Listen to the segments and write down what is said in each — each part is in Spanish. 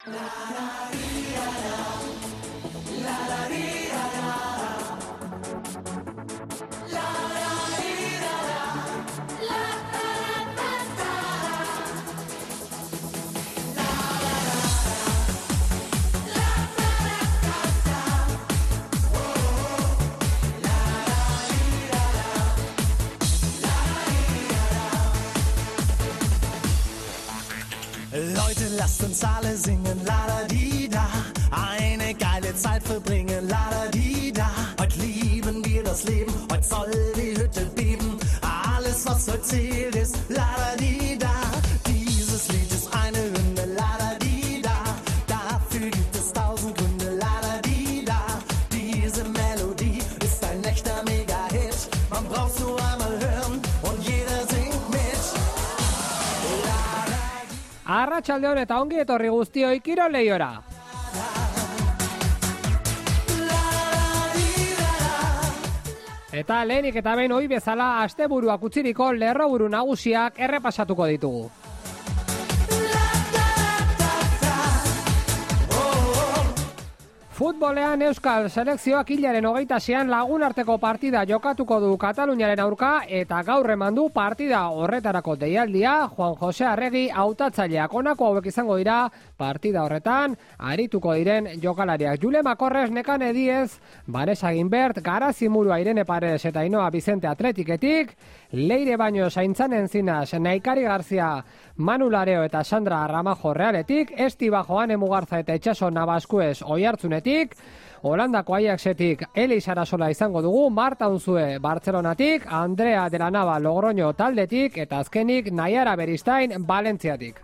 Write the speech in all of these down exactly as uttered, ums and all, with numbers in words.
Leute, lasst uns alle singen, la-da-di-da. Eine geile Zeit verbringen, la-da-di-da. Heute lieben wir das Leben, heute soll die Hütte beben. Alles, was heute zählt, ist la-da-di-da. Dieses Lied ist eine Hymne, la-da-di-da. Dafür gibt es tausend Gründe, la-da-di-da. Diese Melodie ist ein echter Mega-Hit. Man braucht's nur einmal hören und jeder singt mit. Arratsaldeon eta ongi etorri guztioi Kirol Leiora. Eta lehenik eta behin ohi bezala asteburuak utziriko lerroburu nagusiak errepasatuko ditugu. Futbolean Euskal selekzioak hilaren hogeita seian lagun arteko partida jokatuko du Kataluniaren aurka eta gaur eman du partida horretarako deialdia Juan Jose Arregi hautatzaileak. Honako hauek izango dira partida horretan arituko diren jokalariak: Jule Makorres, Nekane Diez, Vanessa Ginbert, Garazimurua, Irene Paredes eta Inoa Vicente Atleticetik, Leire Baños, Aintzan Encinas, Naikari Garzia, Manu Lareo eta Sandra Ramajo Realetik, Estiba Joane Mugarza eta Itxaso Nabaskuez Oiartzunetik, Holandako Ajaxetik Eli Sarasola izango dugu, Marta Unzue Bartzelonatik, Andrea de la Nava Logroño taldetik eta azkenik Naiara Beristain Valentziatik.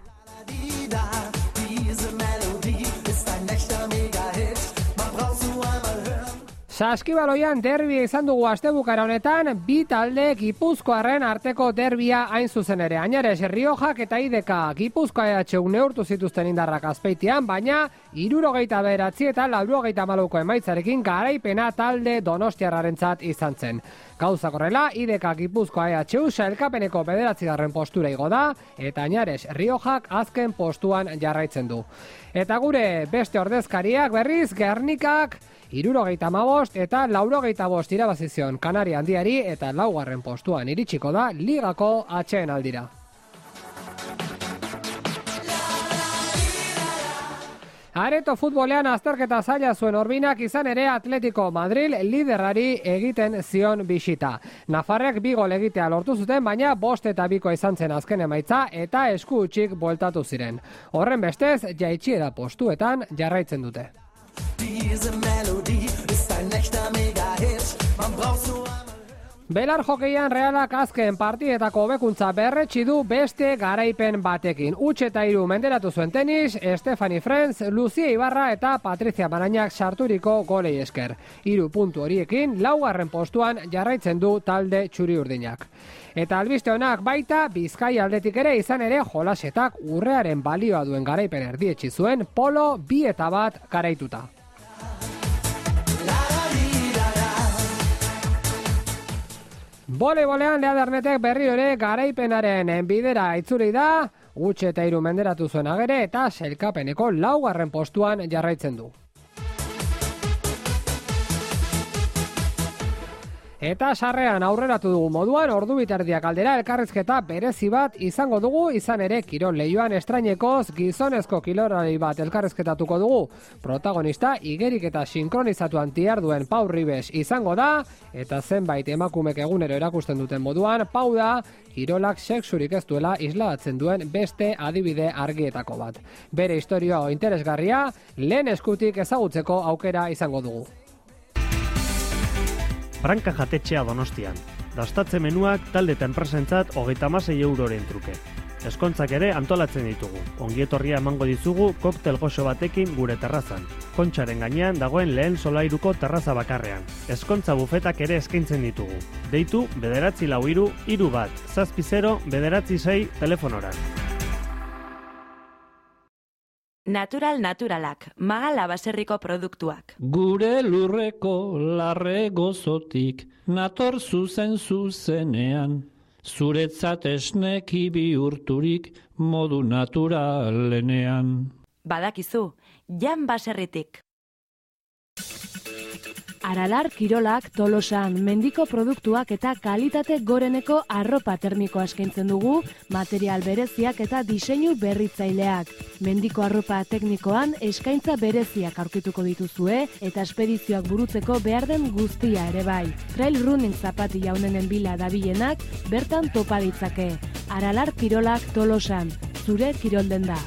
Saskibaloian derbia izan dugu astebukara honetan, bi talde Gipuzkoarren arteko derbia hain zuzen ere. Añares, Riojak eta Ideka Gipuzkoa E H U neurtu zituzten indarrak Azpeitian, baina hirurogeita bederatzi eta laurogeita hamalauko emaitzarekin garaipena talde donostiarrarentzat izan zen. Gauzak horrela, Ideka Gipuzkoa E H U sailkapeneko bederatzigarren postura igo da, eta Añares, Riojak azken postuan jarraitzen du. Eta gure beste ordezkariak berriz, Gernikak hirurogeita hamabost eta laurogeita bost irabazizion Kanaria Handiari eta laugarren postuan iritsiko da ligako atsedenaldira. Areto futbolean azterketa zaila zuen Orbinak izan ere Atletico Madrid liderrari egiten zion bisita. Nafarrek bi gol egitea lortu zuten, baina bost eta biko izan zen azken emaitza eta esku hutsik bueltatu ziren. Horren bestez, jaitsiera postuetan jarraitzen dute. Belar jokeian Realak azken partidetako hobekuntza berretsi du beste garaipen batekin. Huts eta hiru menderatu zuen tenis, Estefani Frenz, Lucia Ibarra eta Patricia Marañak sarturiko golei esker. Hiru puntu horiekin laugarren postuan jarraitzen du talde txuri-urdinak. Eta albiste honak baita Bizkai aldetik ere izan ere jolasetak urrearen balioa duen garaipen erdietsi zuen polo bi eta bat garaituta. Voleibolean Leadernetek berriro ere garaipenaren bidera itzuli da, huts eta hiru menderatu zuen agere eta sailkapeneko laugarren postuan jarraitzen du. Eta sarrean aurreratu dugu moduan, ordu biterdiak aldera elkarrizketa berezi bat izango dugu, izan ere Kirol Leioan estrainekoz gizonezko kirolari bat elkarrizketatuko dugu. Protagonista igerik eta sinkronizatuan tiarduen Pau Ribes izango da, eta zenbait emakumek egunero erakusten duten moduan, Pau da kirolak sexurik ez duela isladatzen duen beste adibide argietako bat. Bere historia interesgarria lehen eskutik ezagutzeko aukera izango dugu. Branka jatetxea Donostian. Dastatze menuak talde eta enpresentzat hogeita hamasei euroren truke. Eskontzak ere antolatzen ditugu. Ongietorria emango dizugu koktel goxo batekin gure terrazan. Kontxaren gainean dagoen lehen solairuko terraza bakarrean. Eskontza bufetak ere eskaintzen ditugu. Deitu bederatzi lau hiru hiru bat, zazpi zero bederatzi sei telefonoran. Natural naturalak, Magala baserriko produktuak. Gure lurreko larre gozotik, nator zuzen zuzenean, zuretzat esneki bihurturik modu naturalenean. Badakizu, Jan Baserritik. Aralar Kirolak Tolosan mendiko produktuak eta kalitate goreneko arropa termikoa eskaintzen dugu, material bereziak eta diseinu berritzaileak. Mendiko arropa teknikoan eskaintza bereziak aurkituko dituzue eta espedizioak burutzeko behar den guztia ere bai. Trail running zapati jaunenen bila dabilenak bertan topa ditzake. Aralar Kirolak Tolosan, zure kirolden da.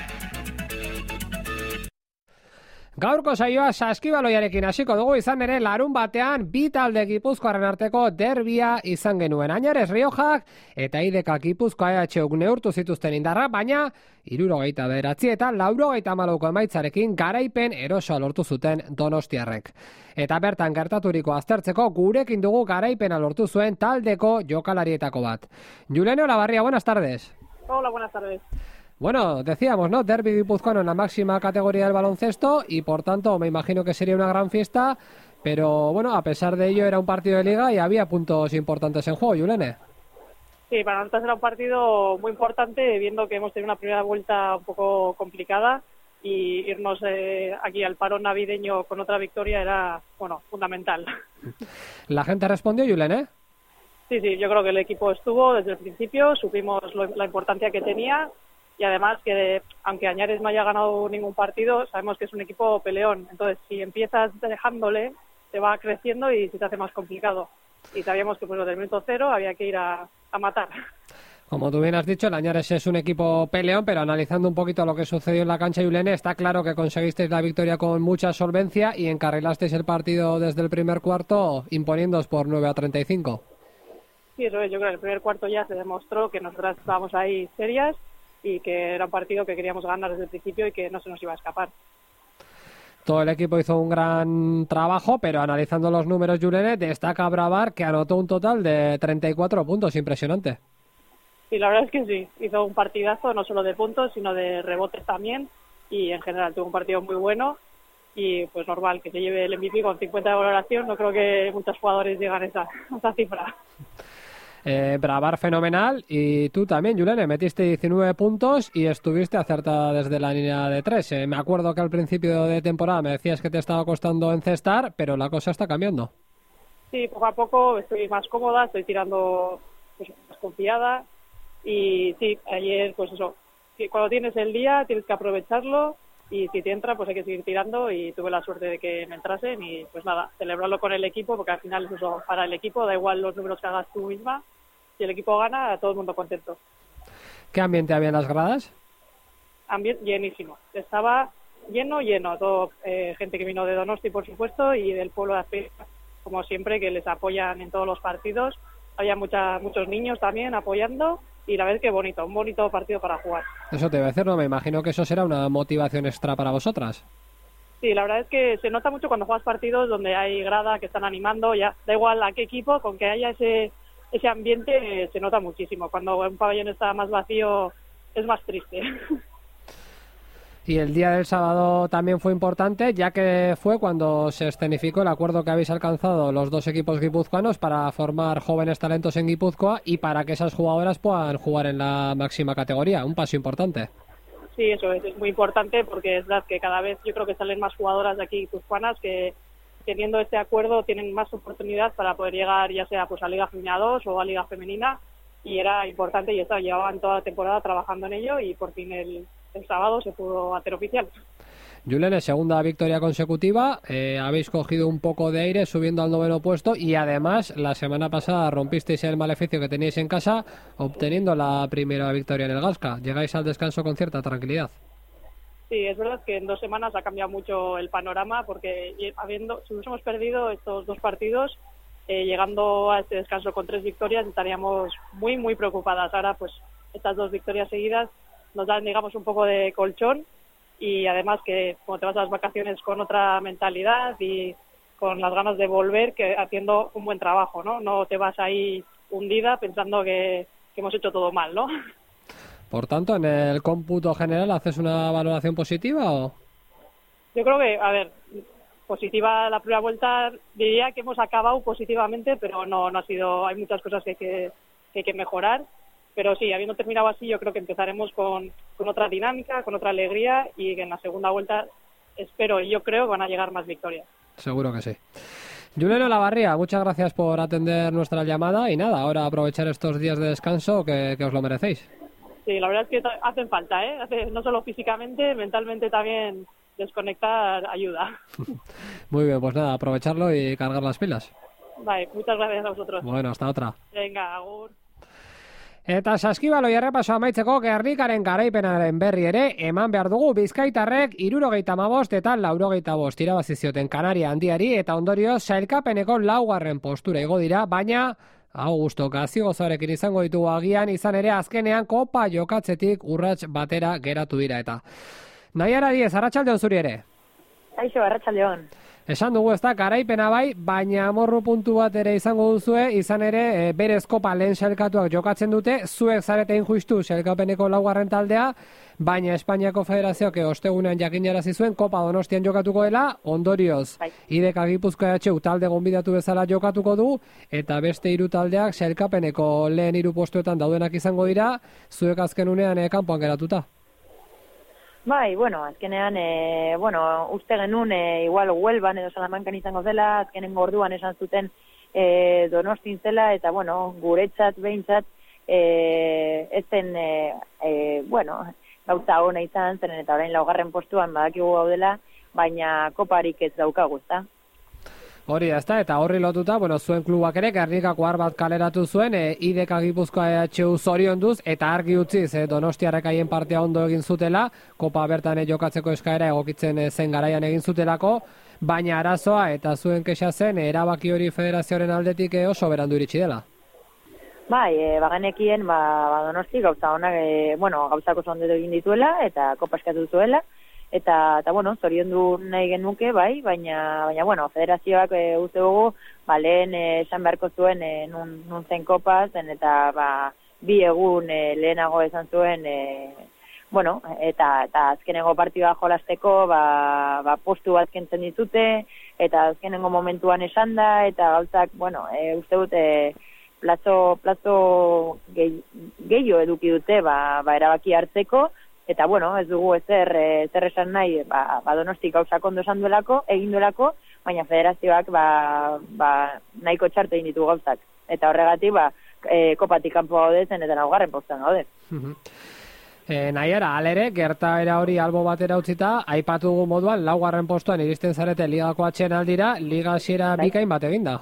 Gaurko saioa saskibaloiarekin hasiko dugu, izan ere larun batean bi talde Gipuzkoaren arteko derbia izan genuen. Añares Riojak eta Ideka Gipuzkoa E H Uk neurtu zituzten indarra, baina hirurogeita bederatzi eta laurogeita hamalauko emaitzarekin garaipen erosoa lortu zuten donostiarrek. Eta bertan gertaturiko aztertzeko gurekin dugu garaipena lortu zuen taldeko jokalarietako bat. Julene Olabarria, buenas tardes. Hola, buenas tardes. Bueno, decíamos, ¿no? Derbi guipuzcoano en la máxima categoría del baloncesto y por tanto me imagino que sería una gran fiesta, pero bueno, a pesar de ello era un partido de liga y había puntos importantes en juego, Yulene. Sí, para nosotros era un partido muy importante, viendo que hemos tenido una primera vuelta un poco complicada y irnos eh, aquí al parón navideño con otra victoria era, bueno, fundamental. ¿La gente respondió, Yulene? Sí, sí, yo creo que el equipo estuvo desde el principio, supimos lo, la importancia que tenía. Y además que, aunque Añares no haya ganado ningún partido, sabemos que es un equipo peleón. Entonces, si empiezas dejándole, te va creciendo y se te hace más complicado. Y sabíamos que pues, desde el minuto cero había que ir a, a matar. Como tú bien has dicho, el Añares es un equipo peleón, pero analizando un poquito lo que sucedió en la cancha, Yulene, está claro que conseguisteis la victoria con mucha solvencia y encarrilasteis el partido desde el primer cuarto, imponiéndoos por nueve a treinta y cinco. Sí, eso es. Yo creo que el primer cuarto ya se demostró que nosotras estábamos ahí serias y que era un partido que queríamos ganar desde el principio y que no se nos iba a escapar. Todo el equipo hizo un gran trabajo, pero analizando los números, Yulene, destaca Bravar, que anotó un total de treinta y cuatro puntos, impresionante. Sí, la verdad es que sí, hizo un partidazo, no solo de puntos, sino de rebotes también, y en general tuvo un partido muy bueno, y pues normal que se lleve el M V P con cincuenta de valoración, no creo que muchos jugadores llegan a esa, a esa cifra. Eh, Bravar fenomenal, y tú también, Yulene, metiste diecinueve puntos y estuviste acertada desde la línea de tres. Eh, me acuerdo que al principio de temporada me decías que te estaba costando encestar, pero la cosa está cambiando. Sí, poco a poco estoy más cómoda, estoy tirando pues, más confiada y sí, ayer pues eso, cuando tienes el día tienes que aprovecharlo y si te entra pues hay que seguir tirando y tuve la suerte de que me entrasen y pues nada, celebrarlo con el equipo porque al final es eso para el equipo, da igual los números que hagas tú misma. Si el equipo gana, todo el mundo contento. ¿Qué ambiente había en las gradas? Ambiente llenísimo. Estaba lleno, lleno. Todo, eh, gente que vino de Donosti, por supuesto, y del pueblo de Azpeitia, como siempre, que les apoyan en todos los partidos. Había mucha, muchos niños también apoyando y la verdad que bonito, un bonito partido para jugar. Eso te iba a decir, no me imagino que eso será una motivación extra para vosotras. Sí, la verdad es que se nota mucho cuando juegas partidos donde hay grada que están animando, ya da igual a qué equipo, con que haya ese... ese ambiente se nota muchísimo. Cuando un pabellón está más vacío es más triste. Y el día del sábado también fue importante, ya que fue cuando se escenificó el acuerdo que habéis alcanzado los dos equipos guipuzcoanos para formar jóvenes talentos en Guipúzcoa y para que esas jugadoras puedan jugar en la máxima categoría. Un paso importante. Sí, eso es, es muy importante porque es verdad que cada vez yo creo que salen más jugadoras de aquí guipuzcoanas que teniendo este acuerdo tienen más oportunidad para poder llegar ya sea pues a Liga Femenina dos o a Liga Femenina y era importante y estaba, llevaban toda la temporada trabajando en ello y por fin el, el sábado se pudo hacer oficial. Yulene, segunda victoria consecutiva, eh, habéis cogido un poco de aire subiendo al noveno puesto y además la semana pasada rompisteis el maleficio que teníais en casa obteniendo la primera victoria en el Gasca. Llegáis al descanso con cierta tranquilidad. Sí, es verdad que en dos semanas ha cambiado mucho el panorama porque habiendo, si nos hemos perdido estos dos partidos, eh, llegando a este descanso con tres victorias estaríamos muy, muy preocupadas. Ahora, pues, estas dos victorias seguidas nos dan, digamos, un poco de colchón y además que como te vas a las vacaciones con otra mentalidad y con las ganas de volver, que haciendo un buen trabajo, ¿no? No te vas ahí hundida pensando que, que hemos hecho todo mal, ¿no? Por tanto, ¿en el cómputo general haces una valoración positiva o...? Yo creo que, a ver, positiva la primera vuelta, diría que hemos acabado positivamente, pero no no ha sido, hay muchas cosas que hay que, que, hay que mejorar Pero sí, habiendo terminado así, yo creo que empezaremos con, con otra dinámica, con otra alegría y que en la segunda vuelta espero y yo creo que van a llegar más victorias. Seguro que sí. Julen Olavarría, muchas gracias por atender nuestra llamada y nada, ahora aprovechar estos días de descanso que, que os lo merecéis. Sí, la verdad es que hacen falta, ¿eh? Hace, no solo físicamente, mentalmente también desconectar ayuda. Muy bien, pues nada, aprovecharlo y cargar las pilas. Vale, muchas gracias a vosotros. Bueno, hasta otra. Venga, agur. Eta saskibaloia errepaso amaitzeko Gernikaren garaipenaren berri ere eman behar dugu. Bizkaitarrek hirurogeita hamabost eta laurogeita bost irabazi zioten Kanaria handiari eta ondorioz sailkapeneko laugarren postura igo dira, baina Augusto Gazigozoarekin izango ditugu agian, izan ere azkenean kopa jokatzetik urrats batera geratu dira eta. Naiara Diez, arratsaldeon zuri ere. Kaixo, arratsaldeon. Esan dugu ez da, garaipena bai, baina amorru puntu bat ere izango duzue, izan ere e, berez kopa lehen sailkatuak jokatzen dute, zuek zarete injustu sailkapeneko laugarren taldea, baina Espainiako Federazioak ostegunean jakinarazi zuen kopa Donostian jokatuko dela, ondorioz, bai. Ideka Gipuzkoa H U talde gonbidatu bezala jokatuko du, eta beste hiru taldeak sailkapeneko lehen hiru postuetan daudenak izango dira, zuek azken unean e, kanpoan geratuta. Bai, bueno, azkenean, e, bueno, uste genuen, e, igual Huelban edo Salamancan izango zela, azkenen orduan esan zuten e, Donostin zela, eta, bueno, guretzat, behintzat, e, ez zen, e, e, bueno, gauza ona izan zen, eta orain laugarren postuan badakigu gaudela, baina koparik ez daukagu, ezta? Hori da, ezta, eta horri lotuta, bueno, zuen klubak ere, Gernikako ar bat kaleratu zuen, e, Ideka Gipuzkoa H U zorionduz, eta argi utziz, e, Donostiarrek haien partea ondo egin zutela, kopa bertan e, jokatzeko eskaera egokitzen e, zen garaian egin zutelako, baina arazoa eta zuen kexa zen, e, erabaki hori federazioaren aldetik e, oso berandu iritsi dela. Bai, e, bagenekien, ba, ba Donosti gauza honak, e, bueno, gauzako zondetu egin dituela, eta kopa eskatu zuela, Eta, eta, bueno, zoriondu nahi genuke, bai, baina, baina bueno, federazioak e, uste dugu, ba, lehen e, esan beharko zuen e, nun, nun zen kopa, zen, eta, ba, bi egun e, lehenago esan zuen, e, bueno, eta, eta azkenengo partidua jolasteko, ba, ba, postu bat kentzen ditute, eta azkenengo momentuan esan da, eta gauzak, bueno, e, uste dut, e, plazo, plazo gehiago eduki dute, ba, ba, erabaki hartzeko, Eta, bueno, ez dugu ezer, e, zer esan nahi, ba, ba Donosti gauzak ondo esan duelako, egin duelako, baina federazioak ba, ba, nahiko txarte egin ditu gauzak. Eta horregatik, ba, e, kopatik kanpo gaude zen, eta laugarren postan gaude. E, nahiara, alere, gertaera hori albo batera utzita, aipatu dugu moduan, laugarren postuan iristen zarete ligako atxen aldira, liga hasiera bai. Bikain bat eginda.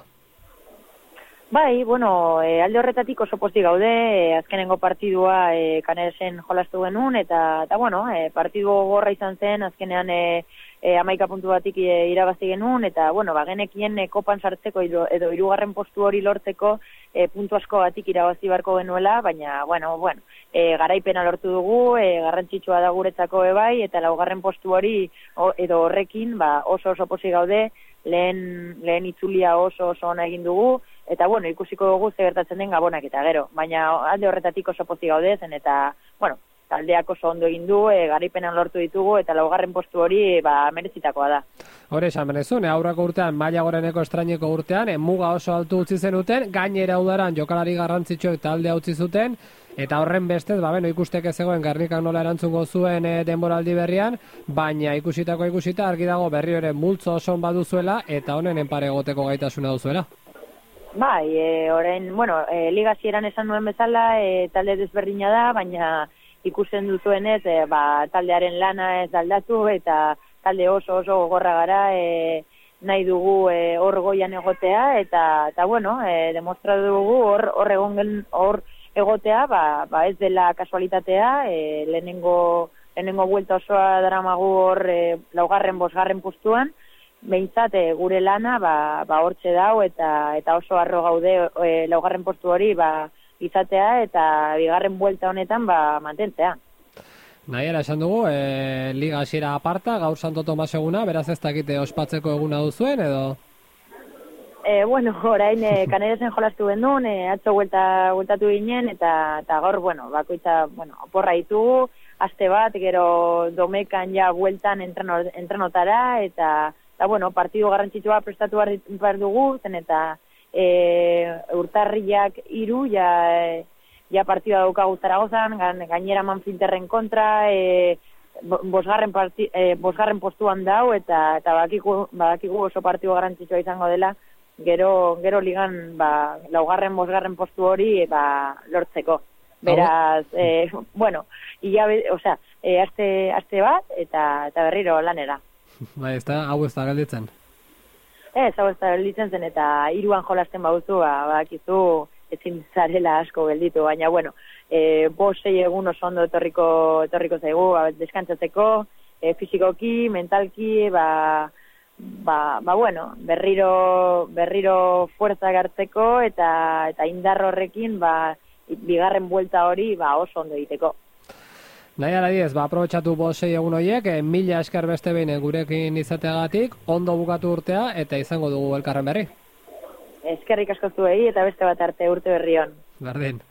Bai, bueno, e, alde horretatik oso pozik gaude, e, azkenengo partidua e, Kanaresen jolastu genuen, eta, eta bueno, e, partidu gorra izan zen, azkenean e, e, amaika puntu batik e, irabazi genuen, eta, bueno, bagenekien e, kopan sartzeko edo, edo hirugarren postu hori lortzeko e, puntu asko batik irabazi barko genuela, baina, bueno, bueno, e, garaipena lortu dugu, e, garrantzitsua da guretzako ebai, eta laugarren postu hori o, edo horrekin, ba, oso oso pozik gaude, lehen, lehen itzulia oso oso ona egin dugu, eta, bueno, ikusiko dugu ze gertatzen den Gabonak eta gero. Baina alde horretatik oso pozik gaude zen, eta, bueno, taldeak oso ondo egin du, e, garaipenan lortu ditugu, eta laugarren postu hori, ba, merezitakoa da. Hore esan benezun, aurrako urtean, maila goreneko estraineko urtean, e, muga oso altu utzi zenuten, gainera udaran jokalari garrantzitsuek taldea utzi zuten, eta horren bestez, ba, beno, ikusteke zegoen Gernikak nola erantzungo zuen e, denboraldi berrian, baina ikusitako ikusita argi dago berri hori multzo oso baduzuela, eta honen enpare egoteko gaitasuna duzuela. Bai, e, orain, bueno, e, liga zieran esan nuen bezala, e, talde desberdina da, baina ikusten duzuenez, e, ba, taldearen lana ez aldatu, eta talde oso oso gogorra gara, e, nahi dugu e, hor goian egotea, eta, eta bueno, e, demostratu dugu hor, hor egon hor egotea, ba, ba ez dela kasualitatea, e, lehenengo, lehenengo buelta osoa daramagu hor e, laugarren bosgarren postuan, behintzat e, gure lana ba, ba hortxe dau eta eta oso harro gaude e, laugarren postu hori ba izatea eta bigarren buelta honetan ba mantentzea. Nahiara esan dugu, e, liga hasiera aparta, gaur Santo Tomas eguna, beraz ez dakite ospatzeko eguna duzuen edo? E, bueno, orain e, Kanaresen jolastu gendun, e, atzo buelta, bueltatu ginen eta, eta gaur, bueno, bakoitza, bueno, oporra ditugu, aste bat, gero domekan ja bueltan entreno, entrenotara eta Eta, bueno, partidu garrantzitsua prestatu behar dugu, zen eta e, urtarriak hiru ja, e, ja partida daukagu Zaragozan, gainera Manfinterren kontra, e, bosgarren, parti, e, bosgarren postuan dau, eta, eta badakigu, badakigu oso partidu garrantzitsua izango dela, gero, gero ligan ba, laugarren, bosgarren postu hori ba, lortzeko. Beraz, e, bueno, ia, osea, e, aste, aste bat, eta, eta berriro lanera. Bai, ez da, hau ez da gelditzen. Ez, hau ez da gelditzen zen, eta hiruan jolasten baduzu, ba, badakizu, ezin zarela asko gelditu, baina, bueno, e, bost sei egun oso ondo etorriko, etorriko zaigu, ba, deskantzatzeko, e, fizikoki, mentalki, ba, ba, ba, bueno, berriro, berriro fuerza gartzeko, eta, eta indar horrekin, ba, bigarren buelta hori, ba, oso ondo egiteko. Nahi ala diez, ba, aprobetxatu bost sei egun horiek, eh, mila esker beste behin gurekin izateagatik, ondo bukatu urtea, eta izango dugu elkarren berri. Eskerrik asko zuei, eta beste bat arte urte berrion. Berdin.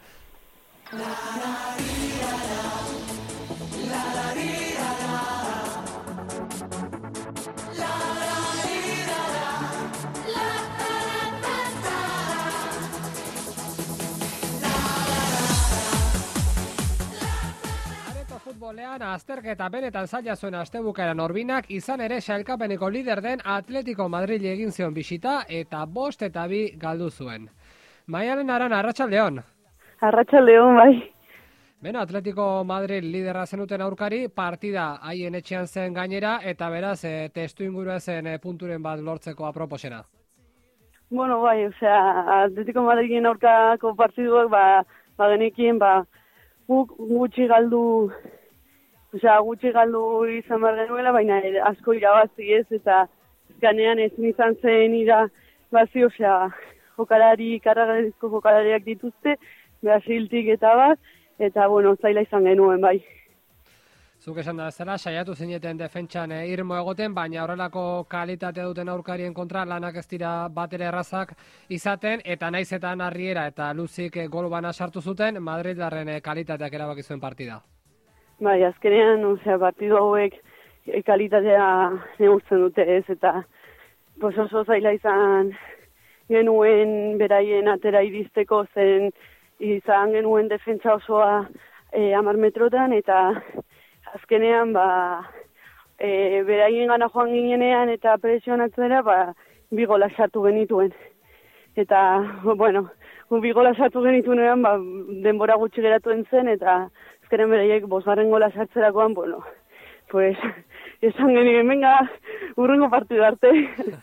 Futbolean azterketa benetan zaila zuen astebukaeran Orbinak izan ere sailkapeneko lider den Atletico Madrid egin zion bisita eta bost eta bi galdu zuen. Maialen Arana, Arratsaldeon. Arratsaldeon, bai. Beno, Atletico Madrid liderra zenuten aurkari, partida haien etxean zen gainera, eta beraz, e, testu ingurua zen e, punturen bat lortzeko aproposena. Bueno, bai, osea, Atletico Madridin aurkako partiduak, ba, ba genekien, ba, guk gutxi galdu, osea, gutxi galdu izan behar genuela, baina asko irabazi ez, eta ganean ezin izan zen irabazi, osea, jokalari, karragarizko jokalariak dituzte, Brasiltik eta bat, eta, bueno, zaila izan genuen, bai. Zuk esan da zela, saiatu zineten defentsan e, irmo egoten, baina horrelako kalitate duten aurkarien kontra lanak ez dira batere errazak izaten, eta naizetan Arriera eta Luzik e, gol bana sartu zuten, Madrildarren e, kalitateak erabaki zuen partida. Bai, azkenean, osea, partidu hauek e, kalitatea neurtzen dute ez, eta pues oso zaila izan genuen beraien atera iristeko, zen izan genuen defentsa osoa e, hamar metrotan, eta azkenean, ba, e, beraien gana joan ginenean eta presionatzera, ba, bi gola sartu genituen. Eta, bueno, bi gola sartu genituenean, ba, denbora gutxi geratuen zen, eta azkenean beraiek bosgarren gola sartzerakoan, bueno, pues, esan genien, venga, urrengo partidu arte.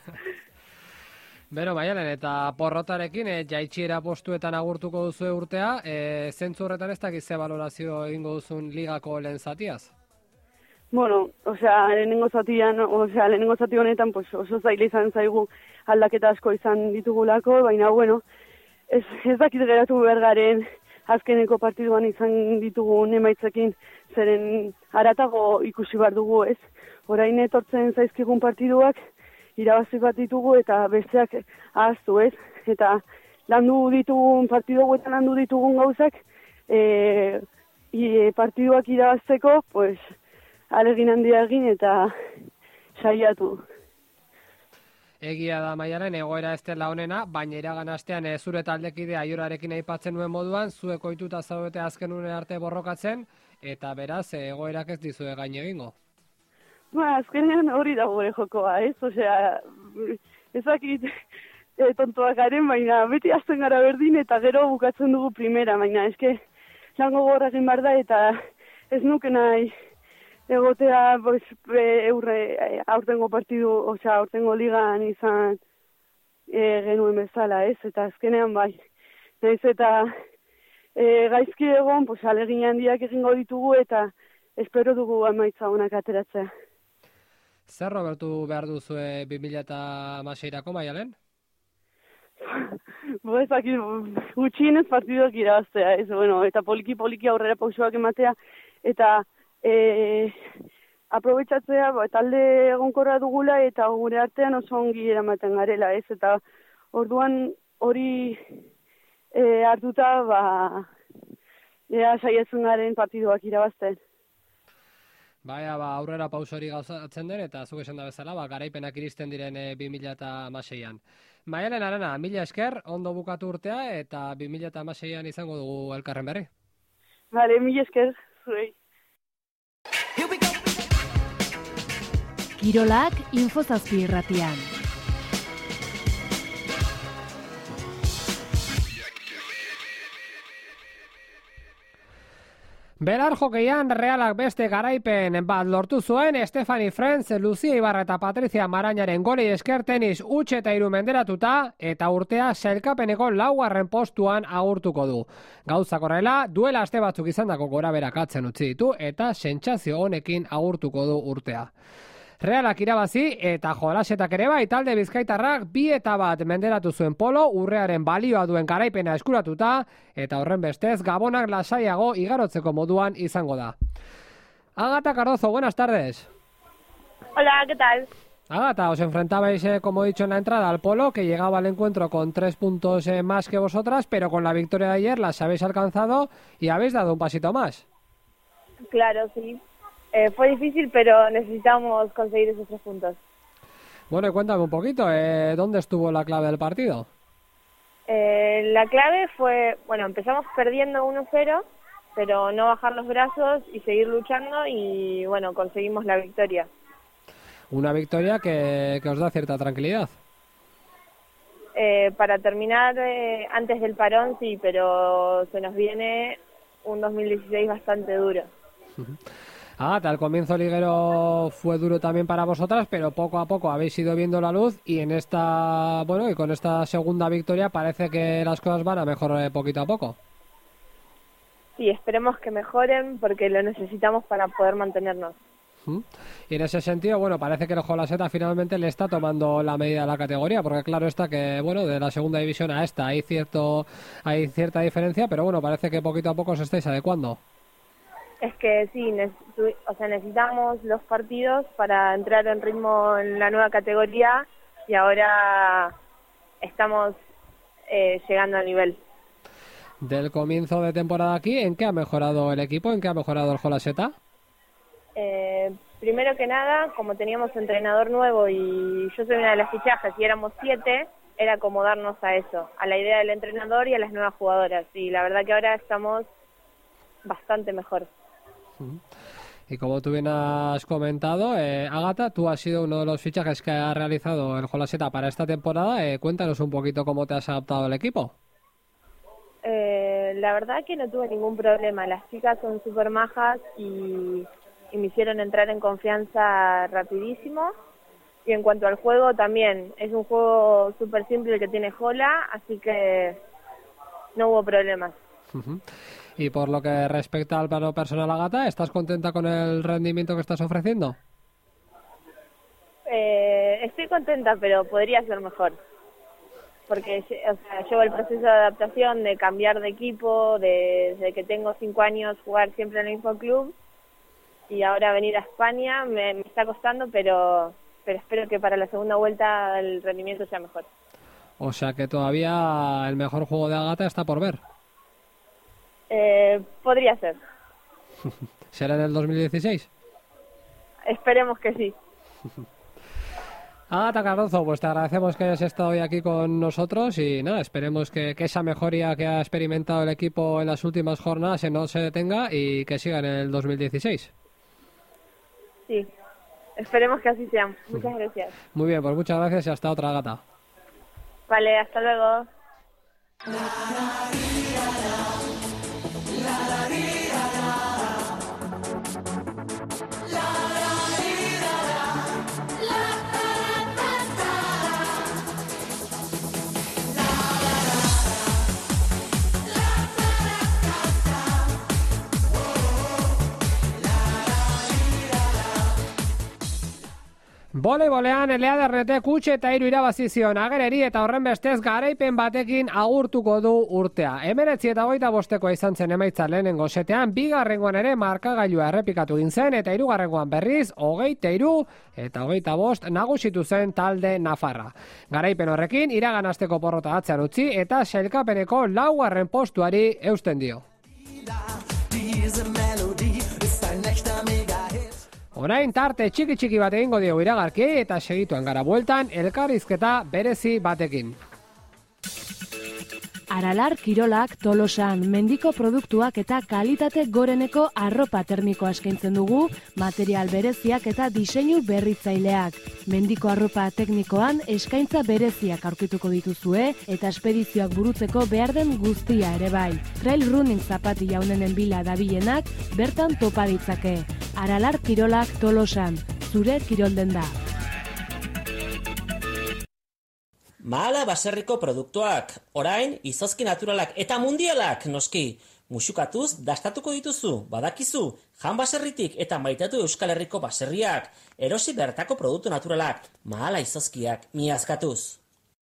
Bero, Maialen, eta porrotarekin, e, jaitxiera postuetan agurtuko duzu urtea, e, zentzu horretan ez dakiz ze balorazio egingo duzun ligako lehen zatiaz? Bueno, osea, lehenengo zatian, osea, lehenengo zati honetan, pues, oso zaila izan zaigu aldaketa asko izan ditugulako, baina, bueno, ez, ez dakit geratu behar garen azkeneko partiduan izan ditugun emaitzekin, zeren haratago ikusi behar dugu, ez? Orain etortzen zaizkigun partiduak, irabazi bat ditugu eta besteak ahaztu, ez? Eta landu ditugun, partidu hauetan landu ditugun gauzak, e, e, partiduak irabazteko, pues, alegin handia egin eta saiatu. Egia da, Maialen, egoera ez dela honena, baina iragan astean e, zure taldekide Aiorarekin aipatzen nuen moduan, zuek ohituta zaudete azken une arte borrokatzen, eta beraz, e, egoerak ez dizue gain egingo. Ba, azkenean hori da gure jokoa, ez? Osea, ezakit e, tontoak garen, baina beti azten gara berdin eta gero bukatzen dugu primera, baina eske lango gorra egin behar da eta ez nuke nahi egotea pues, eurre, aurtengo partidu, osea, aurtengo ligan izan e, genuen bezala, ez? Eta azkenean bai, naiz eta e, gaizki egon, pues, alegin handiak egingo ditugu eta espero dugu emaitza honak ateratzea. Zer robertu behar duzue bi mila hamaseirako, Maialen? Bo, ezakit, gutxienez partiduak irabaztea, ez, bueno, eta poliki-poliki aurrera pausoak ematea, eta e, aprobetxatzea, ba, talde egonkorra dugula, eta gure artean oso ongi eramaten garela, ez, eta orduan hori e, hartuta, ba, ea saiatzen garen partiduak irabazten. Baina, ba, aurrera pausori gauzatzen den, eta zuk esan da bezala, ba, garaipenak iristen diren e, bi mila hamaseian. Maialen Arana, mila esker, ondo bukatu urtea, eta bi mila hamaseian izango dugu elkarren berri. Vale, mila esker, zuei. Kirolak Infozazpi irratian. Belar jokeian Realak beste garaipen bat lortu zuen Estefani Frenz, Lucia Ibarra eta Patricia Marañaren golei esker tenis huts eta hiru menderatuta eta urtea sailkapeneko laugarren postuan agurtuko du. Gauzak horrela, duela aste batzuk izandako gorabeherak atzen utzi ditu eta sentsazio honekin agurtuko du urtea. Realak irabazi eta jolasetak ere bai talde bizkaitarrak bi eta bat menderatu zuen polo, urrearen balioa duen garaipena eskuratuta eta horren bestez gabonak lasaiago igarotzeko moduan izango da. Agata Cardozo, buenas tardes. Hola, ¿qué tal? Agata, os enfrentabais, eh, como he dicho en la entrada, al polo, que llegaba al encuentro con tres puntos eh, más que vosotras, pero con la victoria de ayer las habéis alcanzado y habéis dado un pasito más. Claro, sí. Eh, fue difícil, pero necesitamos conseguir esos tres puntos. Bueno, y cuéntame un poquito, eh, ¿dónde estuvo la clave del partido? Eh, la clave fue, bueno, empezamos perdiendo uno cero, pero no bajar los brazos y seguir luchando y, bueno, conseguimos la victoria. Una victoria que, que os da cierta tranquilidad. Eh, para terminar eh, antes del parón, sí, pero se nos viene un dos mil dieciséis bastante duro. Ah, al comienzo liguero fue duro también para vosotras, pero poco a poco habéis ido viendo la luz y en esta, bueno, y con esta segunda victoria parece que las cosas van a mejorar poquito a poco. Sí, esperemos que mejoren porque lo necesitamos para poder mantenernos. ¿Mm? Y en ese sentido, bueno, parece que el Jolaseta finalmente le está tomando la medida de la categoría, porque claro está que, bueno, de la segunda división a esta hay cierto, hay cierta diferencia, pero bueno, parece que poquito a poco os estáis adecuando. Es que sí, o sea, necesitamos los partidos para entrar en ritmo en la nueva categoría y ahora estamos eh, llegando al nivel. Del comienzo de temporada aquí, ¿en qué ha mejorado el equipo? ¿En qué ha mejorado el Jolaseta? Eh, primero que nada, como teníamos entrenador nuevo y yo soy una de las fichajes y éramos siete, era acomodarnos a eso, a la idea del entrenador y a las nuevas jugadoras. Y la verdad que ahora estamos bastante mejor. Y como tú bien has comentado, eh, Ágata, tú has sido uno de los fichajes que ha realizado el Jolaseta para esta temporada. Eh, cuéntanos un poquito cómo te has adaptado al equipo. Eh, la verdad que no tuve ningún problema. Las chicas son súper majas y, y me hicieron entrar en confianza rapidísimo. Y en cuanto al juego también, es un juego súper simple el que tiene Jola, así que no hubo problemas. Uh-huh. Y por lo que respecta al plano personal, Ágata, ¿estás contenta con el rendimiento que estás ofreciendo? Eh, estoy contenta, pero podría ser mejor. Porque o sea, llevo el proceso de adaptación, de cambiar de equipo, de, desde que tengo cinco años jugar siempre en el mismo club. Y ahora venir a España me, me está costando, pero, pero espero que para la segunda vuelta el rendimiento sea mejor. O sea que todavía el mejor juego de Ágata está por ver. Eh, podría ser. ¿Será en el dos mil dieciséis? Esperemos que sí. Ágata Cardozo, pues te agradecemos que hayas estado hoy aquí con nosotros y nada, esperemos que, que esa mejoría que ha experimentado el equipo en las últimas jornadas no se detenga y que siga en el dos mil dieciséis. Sí, esperemos que así sea. Muchas gracias. Muy bien, pues muchas gracias y hasta otra, Ágata. Vale, hasta luego. Voleibolean Elea Derrete kutxe eta hiru irabazi zion Agereri eta horren bestez garaipen batekin agurtuko du urtea. Hemeretzi eta hogeita bostekoa izan zen emaitza lehenengo setean, bigarrengoan ere markagailua errepikatu egin zen eta hirugarrengoan berriz hogeita hiru eta hogeita bost nagusitu zen talde nafarra. Garaipen horrekin iragan asteko porrota atzean utzi eta sailkapeneko laugarren postuari eusten dio. Orain tarte txiki txiki bat egingo diogu iragarki eta segituen gara bueltan elkarrizketa berezi batekin. Aralar Kirolak Tolosan mendiko produktuak eta kalitate goreneko arropa termikoa eskaintzen dugu, material bereziak eta diseinu berritzaileak. Mendiko arropa teknikoan eskaintza bereziak aurkituko dituzue eta espedizioak burutzeko behar den guztia ere bai. Trail running zapati jaunenen bila dabilenak bertan topa ditzake. Aralar Kirolak Tolosan, zure kirolden da. Mahala baserriko produktuak, orain izozki naturalak eta mundialak noski. Musukatuz dastatuko dituzu, badakizu, jan baserritik eta maitatu Euskal Herriko baserriak, erosi bertako produktu naturalak, mahala izozkiak, miazkatuz.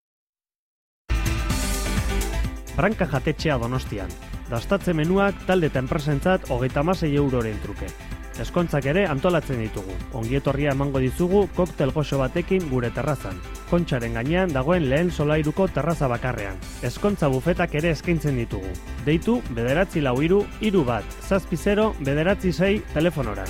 Branka jatetxea Donostian. Dastatze menuak talde eta enpresentzat hogeita hamasei euroren truke. Ezkontzak ere antolatzen ditugu. Ongietorria emango dizugu koktel goxo batekin gure terrazan. Kontxaren gainean dagoen lehen solairuko terraza bakarrean. Ezkontza bufetak ere eskaintzen ditugu. Deitu bederatzi lau hiru hiru bat, zazpi zero, bederatzi sei telefonoran.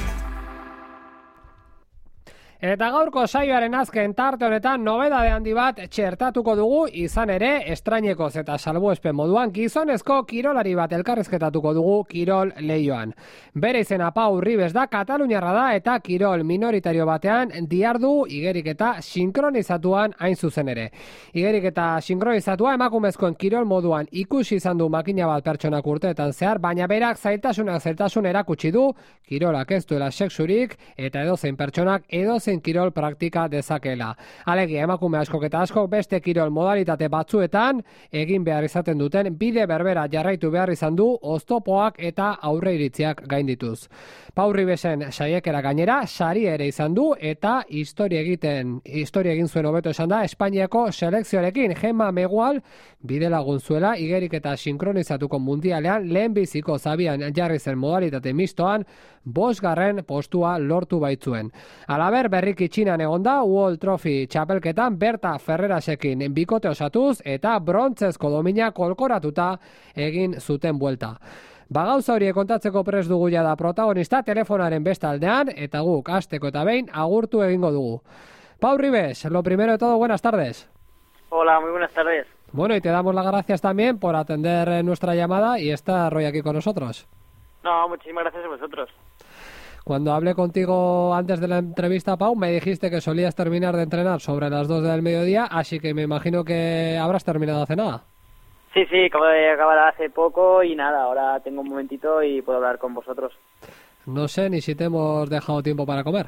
Eta gaurko saioaren azken tarte honetan nobedade handi bat txertatuko dugu, izan ere estrainekoz eta salbuespen moduan gizonezko kirolari bat elkarrizketatuko dugu kirol leioan. Bere izena Pau Ribes da, kataluniarra da eta kirol minoritario batean diardu igeriketa sinkronizatuan hain zuzen ere. Igeriketa sinkronizatua emakumezkoen kirol moduan ikusi izan du makina bat pertsonak urteetan zehar, baina berak zailtasunak zailtasun erakutsi du, kirolak ez duela sexurik eta edozein pertsonak edozein kirol praktika dezakela. Alegia, emakume askok eta askok beste kirol modalitate batzuetan egin behar izaten duten bide berbera jarraitu behar izan du oztopoak eta aurre iritziak gaindituz. Pau Ribesen saiekera gainera sari ere izan du eta historia egiten historia egin zuen hobeto esan da Espainiako selekzioarekin. Gemma Megual bide lagun zuela igerik eta sinkronizatuko mundialean lehenbiziko zabian jarri zen modalitate mistoan bosgarren postua lortu baitzuen. Alaber berriki Txinan egonda World Trophy txapelketan Berta Ferrerasekin bikote osatuz eta brontzezko domina kolkoratuta egin zuten buelta. Bagauza horiek kontatzeko prest dugu da protagonista telefonaren bestaldean eta guk hasteko eta behin agurtu egingo dugu. Pau Ribes, lo primero de todo, buenas tardes. Hola, muy buenas tardes. Bueno, y te damos las gracias también por atender nuestra llamada y estar hoy aquí con nosotros. No, muchísimas gracias a vosotros. Cuando hablé contigo antes de la entrevista, Pau, me dijiste que solías terminar de entrenar sobre las dos del mediodía, así que me imagino que habrás terminado hace nada. Sí, sí, acabo de acabar hace poco y nada, ahora tengo un momentito y puedo hablar con vosotros. No sé ni si te hemos dejado tiempo para comer.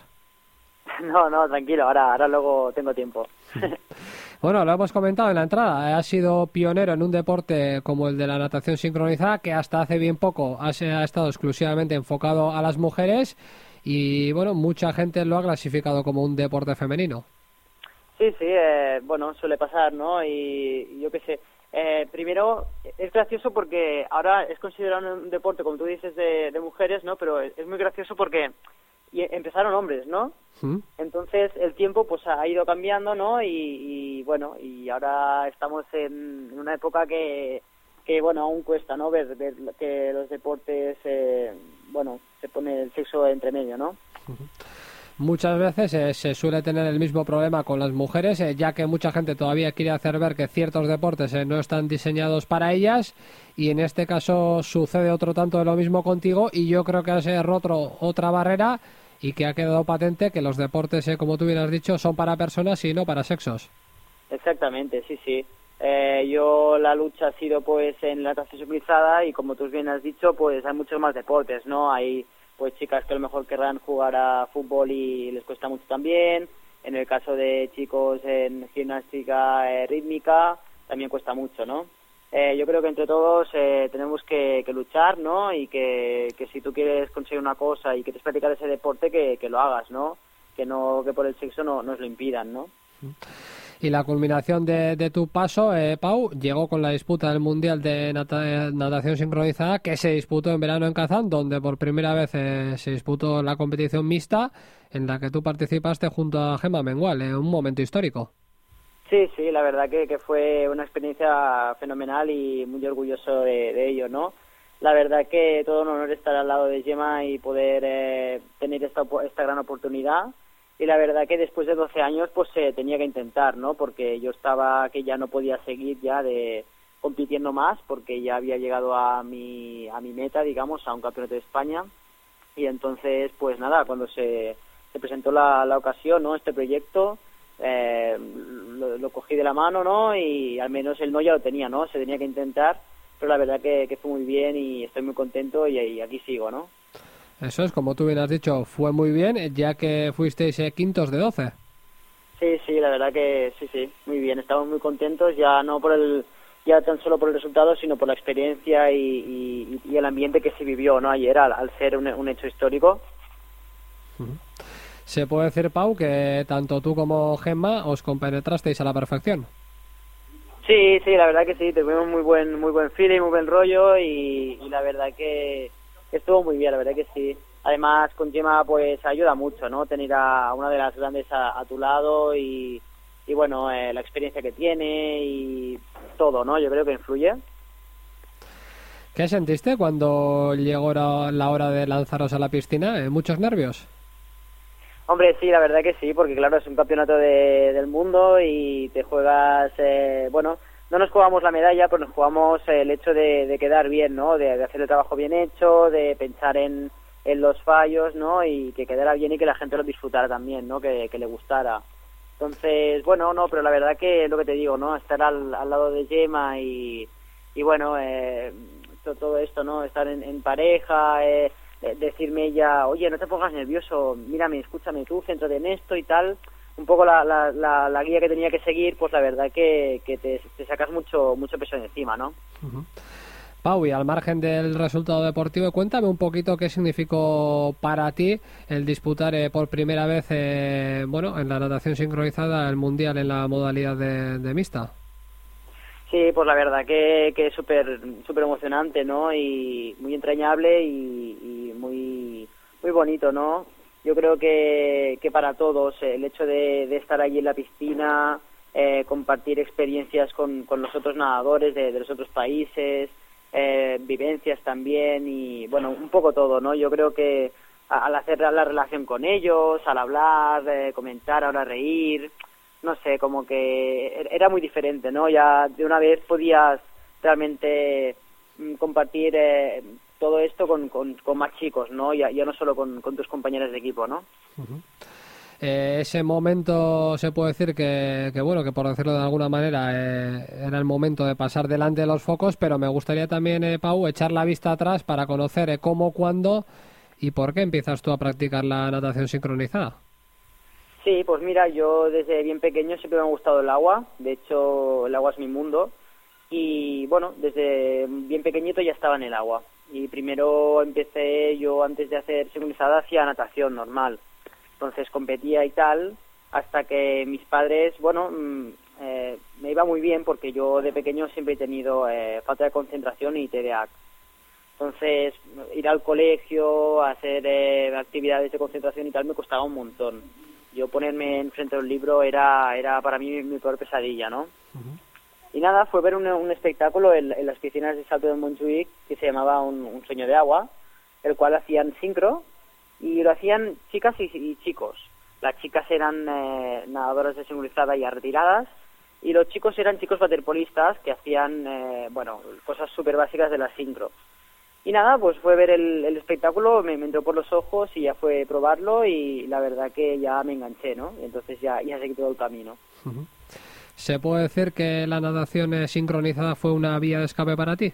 No, no, tranquilo, ahora, ahora luego tengo tiempo. Bueno, lo hemos comentado en la entrada, has sido pionero en un deporte como el de la natación sincronizada, que hasta hace bien poco ha estado exclusivamente enfocado a las mujeres y, bueno, mucha gente lo ha clasificado como un deporte femenino. Sí, sí, eh, bueno, suele pasar, ¿no? Y, y yo qué sé, eh, primero es gracioso porque ahora es considerado un deporte, como tú dices, de, de mujeres, ¿no? Pero es, es muy gracioso porque y empezaron hombres, ¿no? ¿Mm? Entonces el tiempo pues ha ido cambiando, ¿no? Y, y bueno, y ahora estamos en, en una época que, que bueno, aún cuesta, ¿no? Ver, ver que los deportes, eh, bueno, se pone el sexo entre medio, ¿no? Uh-huh. Muchas veces eh, se suele tener el mismo problema con las mujeres, eh, ya que mucha gente todavía quiere hacer ver que ciertos deportes eh, no están diseñados para ellas, y en este caso sucede otro tanto de lo mismo contigo, y yo creo que has eh, roto otra barrera y que ha quedado patente que los deportes, eh, como tú bien has dicho, son para personas y no para sexos. Exactamente, sí, sí. Eh, yo la lucha ha sido pues en la natación sincronizada y como tú bien has dicho, pues hay muchos más deportes, ¿no? Hay pues chicas que a lo mejor querrán jugar a fútbol y les cuesta mucho también. En el caso de chicos en gimnástica eh, rítmica también cuesta mucho, ¿no? Eh, yo creo que entre todos eh, tenemos que, que luchar, ¿no? Y que, que si tú quieres conseguir una cosa y quieres practicar ese deporte, que, que lo hagas, ¿no? Que no que por el sexo no nos lo impidan, ¿no? Y la culminación de, de tu paso, eh, Pau, llegó con la disputa del Mundial de nata- Natación Sincronizada, que se disputó en verano en Kazán, donde por primera vez eh, se disputó la competición mixta, en la que tú participaste junto a Gemma Mengual, en un momento histórico. Sí, sí, la verdad que, que fue una experiencia fenomenal y muy orgulloso de, de ello, ¿no? la verdad que todo un honor estar al lado de Gemma y poder eh, tener esta, esta gran oportunidad. Y la verdad que después de doce años pues se eh, tenía que intentar, ¿no? Porque yo estaba que ya no podía seguir ya de compitiendo más, porque ya había llegado a mi a mi meta, digamos, a un campeonato de España. Y entonces, pues nada, cuando se, se presentó la, la ocasión, ¿no? Este proyecto, eh, lo, lo cogí de la mano, ¿no? Y al menos el no ya lo tenía, ¿no? Se tenía que intentar, pero la verdad que, que fue muy bien y estoy muy contento y, y aquí sigo, ¿no? Eso es, como tú bien has dicho, fue muy bien, ya que fuisteis eh, quintos de doce. Sí, sí, la verdad que sí, sí, muy bien. Estamos muy contentos, ya no por el, ya tan solo por el resultado, sino por la experiencia y, y, y el ambiente que se vivió, ¿no? Ayer, al, al ser un, un hecho histórico. Uh-huh. Se puede decir, Pau, que tanto tú como Gemma os compenetrasteis a la perfección. Sí, sí, la verdad que sí, tuvimos muy buen, muy buen feeling, muy buen rollo y, y la verdad que estuvo muy bien, la verdad que sí. Además, con Gemma pues ayuda mucho, ¿no? Tener a una de las grandes a, a tu lado y, y bueno, eh, la experiencia que tiene y todo, ¿no? Yo creo que influye. ¿Qué sentiste cuando llegó la hora de lanzaros a la piscina? ¿Eh? ¿Muchos nervios? Hombre, sí, la verdad que sí, porque claro, es un campeonato de, del mundo y te juegas, eh, bueno, no nos jugamos la medalla, pero nos jugamos el hecho de, de quedar bien, ¿no? De, de hacer el trabajo bien hecho, de pensar en, en los fallos, ¿no? Y que quedara bien y que la gente lo disfrutara también, ¿no? Que, que le gustara. Entonces, bueno, no, pero la verdad que lo que te digo, ¿no? Estar al, al lado de Gemma y, y bueno, eh, todo, todo esto, ¿no? Estar en, en pareja, eh, decirme ella, oye, no te pongas nervioso, mírame, escúchame tú, céntrate en esto y tal. Un poco la, la, la, la guía que tenía que seguir, pues la verdad que, que te, te sacas mucho mucho peso de encima, ¿no? Uh-huh. Pau, y al margen del resultado deportivo, cuéntame un poquito qué significó para ti el disputar eh, por primera vez, eh, bueno, en la natación sincronizada el mundial en la modalidad de, de mixta. Sí, pues la verdad que, que es súper súper emocionante, ¿no? Y muy entrañable y, y muy muy bonito, ¿no? Yo creo que, que para todos el hecho de, de estar allí en la piscina, eh, compartir experiencias con, con los otros nadadores de, de los otros países, eh, vivencias también y, bueno, un poco todo, ¿no? Yo creo que al hacer la relación con ellos, al hablar, eh, comentar, ahora reír, no sé, como que era muy diferente, ¿no? Ya de una vez podías realmente compartir eh, todo esto con, con, con más chicos, ¿no? Ya, ya no solo con, con tus compañeros de equipo, ¿no? Uh-huh. Eh, ese momento se puede decir que, que, bueno, que por decirlo de alguna manera eh, era el momento de pasar delante de los focos, pero me gustaría también, eh, Pau, echar la vista atrás para conocer eh, cómo, cuándo y por qué empiezas tú a practicar la natación sincronizada. Sí, pues mira, yo desde bien pequeño siempre me ha gustado el agua, de hecho el agua es mi mundo y bueno, desde bien pequeñito ya estaba en el agua y primero empecé yo antes de hacer sincronizada hacía natación normal, entonces competía y tal hasta que mis padres, bueno, eh, me iba muy bien porque yo de pequeño siempre he tenido eh, falta de concentración y T D A H. Entonces, ir al colegio, hacer eh, actividades de concentración y tal me costaba un montón. Yo ponerme enfrente de un libro era era para mí mi, mi peor pesadilla, ¿no? Uh-huh. Y nada, fue ver un, un espectáculo en, en las piscinas de Salto de Montjuïc que se llamaba un, un sueño de agua, el cual hacían sincro y lo hacían chicas y, y chicos. Las chicas eran eh, nadadoras de sincronizada ya retiradas y los chicos eran chicos waterpolistas que hacían, eh, bueno, cosas súper básicas de la sincro. Y nada, pues fue ver el, el espectáculo, me, me entró por los ojos y ya fue probarlo y la verdad que ya me enganché, ¿no? Y entonces ya, ya seguí todo el camino. Uh-huh. ¿Se puede decir que la natación sincronizada fue una vía de escape para ti?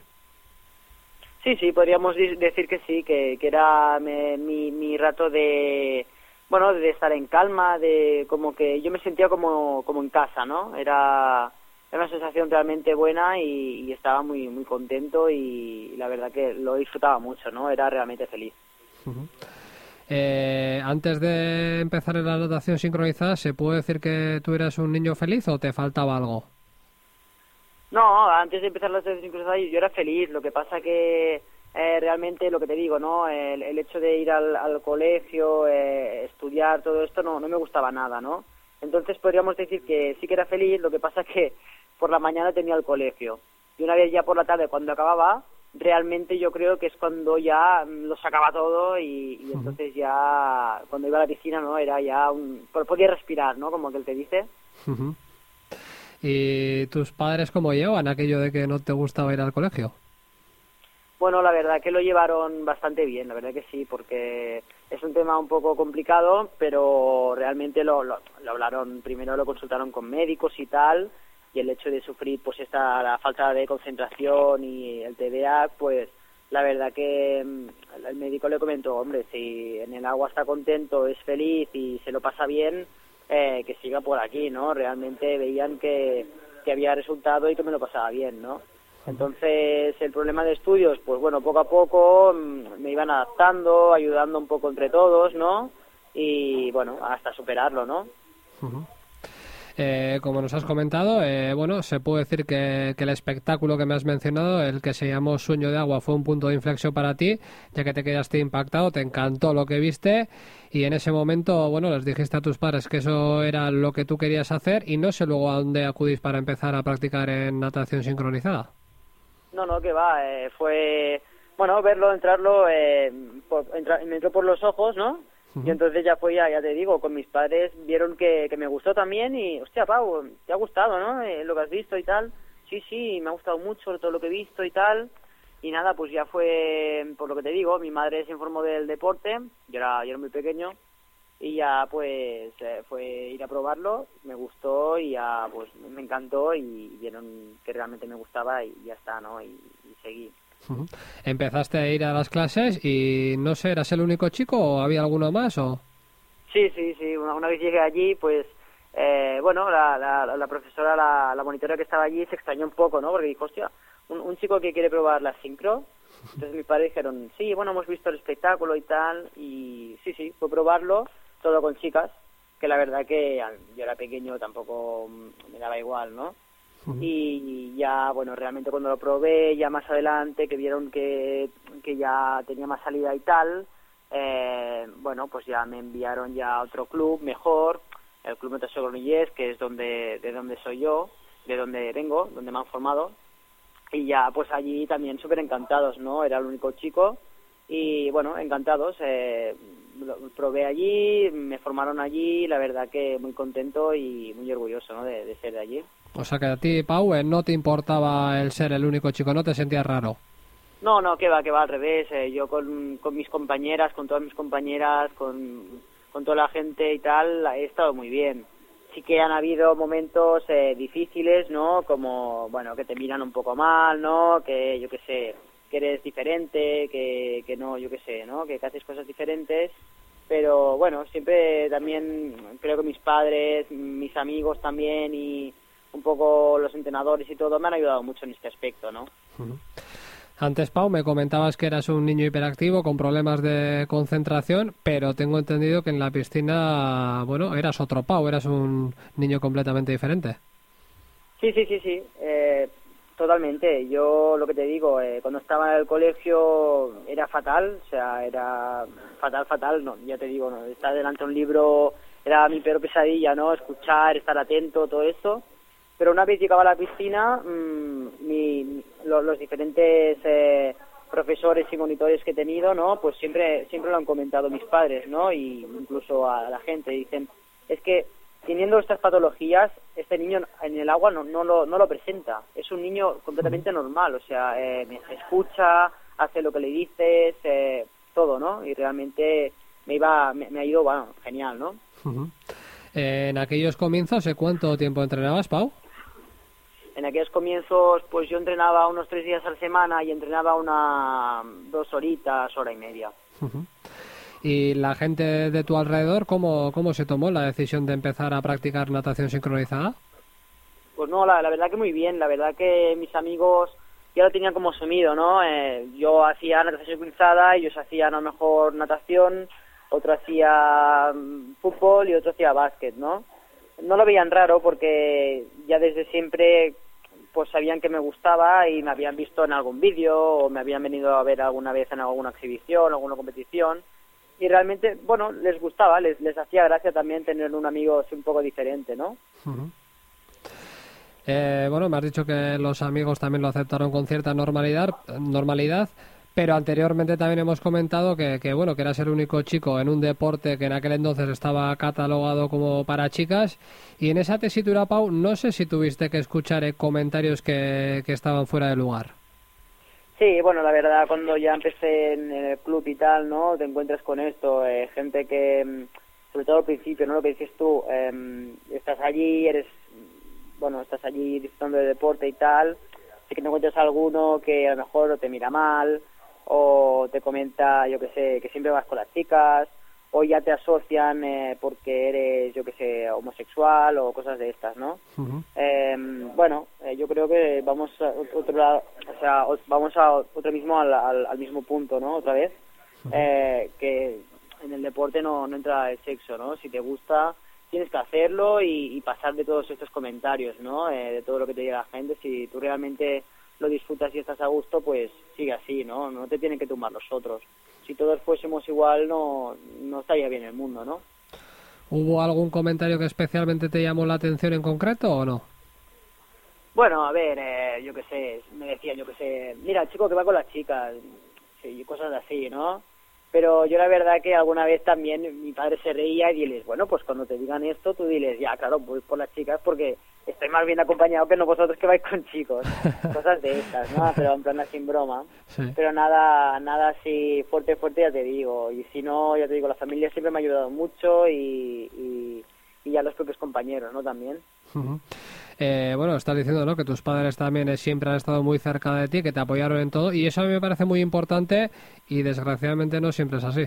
Sí, sí, podríamos decir que sí, que, que era me, mi, mi rato de, bueno, de estar en calma, de como que yo me sentía como, como en casa, ¿no? Era... Era una sensación realmente buena y, y estaba muy muy contento y la verdad que lo disfrutaba mucho, ¿no? Era realmente feliz. Uh-huh. Eh, antes de empezar en la natación sincronizada, ¿se puede decir que tú eras un niño feliz o te faltaba algo? No, antes de empezar la natación sincronizada yo era feliz. Lo que pasa que eh, realmente lo que te digo, ¿no? El, el hecho de ir al, al colegio, eh, estudiar, todo esto no, no me gustaba nada, ¿no? Entonces podríamos decir que sí que era feliz, lo que pasa que por la mañana tenía el colegio. Y una vez ya por la tarde, cuando acababa, realmente yo creo que es cuando ya lo sacaba todo y, y entonces ya cuando iba a la piscina, ¿no? Era ya un... podía respirar, ¿no? Como que él te dice. Uh-huh. ¿Y tus padres cómo llevan aquello de que no te gustaba ir al colegio? Bueno, la verdad que lo llevaron bastante bien, la verdad que sí, porque es un tema un poco complicado, pero realmente lo, lo, lo hablaron, primero lo consultaron con médicos y tal, y el hecho de sufrir pues esta la falta de concentración y el T D A, pues la verdad que el médico le comentó, hombre, si en el agua está contento, es feliz y se lo pasa bien, eh, que siga por aquí, ¿no? Realmente veían que, que había resultado y que me lo pasaba bien, ¿no? Entonces, el problema de estudios, pues bueno, poco a poco me iban adaptando, ayudando un poco entre todos, ¿no? Y bueno, hasta superarlo, ¿no? Uh-huh. Eh, como nos has comentado, eh, bueno, se puede decir que, que el espectáculo que me has mencionado, el que se llamó Sueño de Agua, fue un punto de inflexión para ti, ya que te quedaste impactado, te encantó lo que viste y en ese momento, bueno, les dijiste a tus padres que eso era lo que tú querías hacer y no sé luego a dónde acudís para empezar a practicar en natación sincronizada. No, no, que va, eh, fue, bueno, verlo, entrarlo, eh, por, entra, me entró por los ojos, ¿no? Y entonces ya fue, ya, ya te digo, con mis padres vieron que, que me gustó también y, hostia, Pau, te ha gustado, ¿no? Eh, lo que has visto y tal. Sí, sí, me ha gustado mucho todo lo que he visto y tal. Y nada, pues ya fue, por lo que te digo, mi madre se informó del deporte, yo era, yo era muy pequeño, y ya pues eh, fue ir a probarlo, me gustó y ya pues me encantó y vieron que realmente me gustaba y ya está, ¿no? Y, y seguí. Uh-huh. Empezaste a ir a las clases y no sé, ¿eras el único chico o había alguno más o...? Sí, sí, sí, una, una vez llegué allí, pues, eh, bueno, la, la, la profesora, la, la monitora que estaba allí se extrañó un poco, ¿no? Porque dijo, hostia, un, un chico que quiere probar la sincro. Entonces mis padres dijeron, sí, bueno, hemos visto el espectáculo y tal, y sí, sí, fue probarlo, todo con chicas, que la verdad que yo era pequeño, tampoco me daba igual, ¿no? Uh-huh. Y ya, bueno, realmente cuando lo probé, ya más adelante, que vieron que, que ya tenía más salida y tal, eh, bueno, pues ya me enviaron ya a otro club mejor, el Club Natació Granollers, que es donde de donde soy yo, de donde vengo, donde me han formado, y ya pues allí también súper encantados, ¿no? Era el único chico, y bueno, encantados, eh, lo probé allí, me formaron allí, la verdad que muy contento y muy orgulloso, ¿no? de, de ser de allí. O sea que a ti, Pau, no te importaba el ser el único chico, ¿no te sentías raro? No, no, que va, que va al revés. Eh, yo con, con mis compañeras, con todas mis compañeras, con, con toda la gente y tal, he estado muy bien. Sí que han habido momentos eh, difíciles, ¿no? Como, bueno, que te miran un poco mal, ¿no? Que, yo qué sé, que eres diferente, que, que no, yo qué sé, ¿no? Que, que haces cosas diferentes. Pero, bueno, siempre también creo que mis padres, mis amigos también y un poco los entrenadores y todo me han ayudado mucho en este aspecto, ¿no? Uh-huh. Antes, Pau, me comentabas que eras un niño hiperactivo con problemas de concentración, pero tengo entendido que en la piscina, bueno, eras otro Pau, eras un niño completamente diferente. Sí, sí, sí, sí, eh, totalmente. Yo lo que te digo, eh, cuando estaba en el colegio era fatal, o sea, era fatal, fatal, no, ya te digo, no, estar delante de un libro era mi peor pesadilla, ¿no? Escuchar, estar atento, todo esto. Pero una vez llegaba a la piscina, mmm, mi, lo, los diferentes eh, profesores y monitores que he tenido, ¿no? Pues siempre siempre lo han comentado mis padres, ¿no? Y incluso a la gente dicen, es que teniendo estas patologías, este niño en el agua no, no, lo, no lo presenta. Es un niño completamente normal, o sea, eh, me escucha, hace lo que le dices, eh, todo, ¿no? Y realmente me iba me, me ha ido, bueno, genial, ¿no? Uh-huh. Eh, en aquellos comienzos, ¿cuánto tiempo entrenabas, Pau? En aquellos comienzos, pues yo entrenaba unos tres días a la semana y entrenaba una dos horitas, hora y media. Uh-huh. ¿Y la gente de tu alrededor, cómo, cómo se tomó la decisión de empezar a practicar natación sincronizada? Pues no, la, la verdad que muy bien. La verdad que mis amigos ya lo tenían como asumido, ¿no? Eh, yo hacía natación sincronizada, ellos hacían a lo mejor natación, otro hacía um, fútbol y otro hacía básquet, ¿no? No lo veían raro porque ya desde siempre pues sabían que me gustaba y me habían visto en algún vídeo o me habían venido a ver alguna vez en alguna exhibición, alguna competición y realmente, bueno, les gustaba, les, les hacía gracia también tener un amigo así un poco diferente, ¿no? Uh-huh. Eh, bueno, me has dicho que los amigos también lo aceptaron con cierta normalidad, normalidad, pero anteriormente también hemos comentado que, que bueno, que eras el único chico en un deporte que en aquel entonces estaba catalogado como para chicas, y en esa tesitura, Pau, no sé si tuviste que escuchar eh, comentarios que, que estaban fuera de lugar. Sí, bueno, la verdad, cuando ya empecé en el club y tal, ¿no? Te encuentras con esto, eh, gente que, sobre todo al principio, ¿no? Lo que dices tú, eh, estás allí, eres, bueno, estás allí disfrutando de deporte y tal, sí que te encuentras alguno que a lo mejor te mira mal, o te comenta, yo que sé, que siempre vas con las chicas, o ya te asocian eh, porque eres, yo que sé, homosexual o cosas de estas, ¿no? Uh-huh. Eh, bueno, eh, yo creo que vamos a otro lado, o sea, vamos a otro mismo al, al, al mismo punto, ¿no? Otra vez, uh-huh. eh, que en el deporte no, no entra el sexo, ¿no? Si te gusta, tienes que hacerlo y, y pasar de todos estos comentarios, ¿no? Eh, de todo lo que te diga la gente. Si tú realmente lo disfrutas y estás a gusto, pues sigue así, ¿no? No te tienen que tumbar los otros. Si todos fuésemos igual, no, no estaría bien el mundo, ¿no? ¿Hubo algún comentario que especialmente te llamó la atención en concreto o no? Bueno, a ver, eh, yo qué sé, me decían, yo qué sé, mira, el chico que va con las chicas, sí, cosas así, ¿no? Pero yo la verdad que alguna vez también mi padre se reía y diles, bueno, pues cuando te digan esto, tú diles, ya, claro, voy por las chicas porque estoy más bien acompañado que no vosotros que vais con chicos. Cosas de estas, ¿no? Pero en plan así en broma. Sí. Pero nada nada así fuerte, fuerte, ya te digo. Y si no, ya te digo, la familia siempre me ha ayudado mucho y, y, y ya los propios compañeros, ¿no? También. Uh-huh. Eh, bueno, estás diciendo, ¿no?, que tus padres también eh, siempre han estado muy cerca de ti, que te apoyaron en todo, y eso a mí me parece muy importante y desgraciadamente no siempre es así.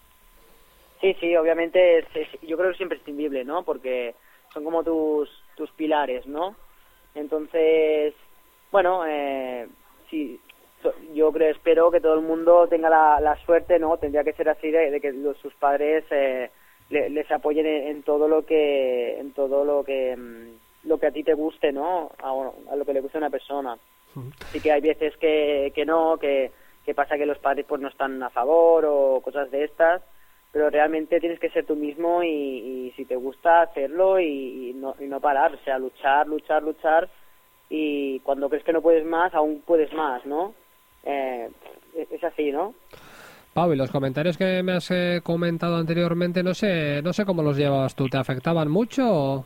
Sí, sí, obviamente es, es, yo creo que es imprescindible, ¿no? Porque son como tus tus pilares, ¿no? Entonces, bueno, eh, sí, yo creo, espero que todo el mundo tenga la, la suerte, ¿no? Tendría que ser así de, de que los, sus padres eh, le, les apoyen en, en todo lo que, en todo lo que, lo que a ti te guste, ¿no? A, a lo que le guste a una persona. Uh-huh. Sí que hay veces que, que no, que, que pasa que los padres pues no están a favor o cosas de estas, pero realmente tienes que ser tú mismo y, y si te gusta hacerlo y, y, no, y no parar, o sea, luchar, luchar, luchar, y cuando crees que no puedes más, aún puedes más, ¿no? Eh, es así, ¿no? Pau, y los comentarios que me has eh, comentado anteriormente, no sé no sé cómo los llevabas tú, ¿te afectaban mucho o...?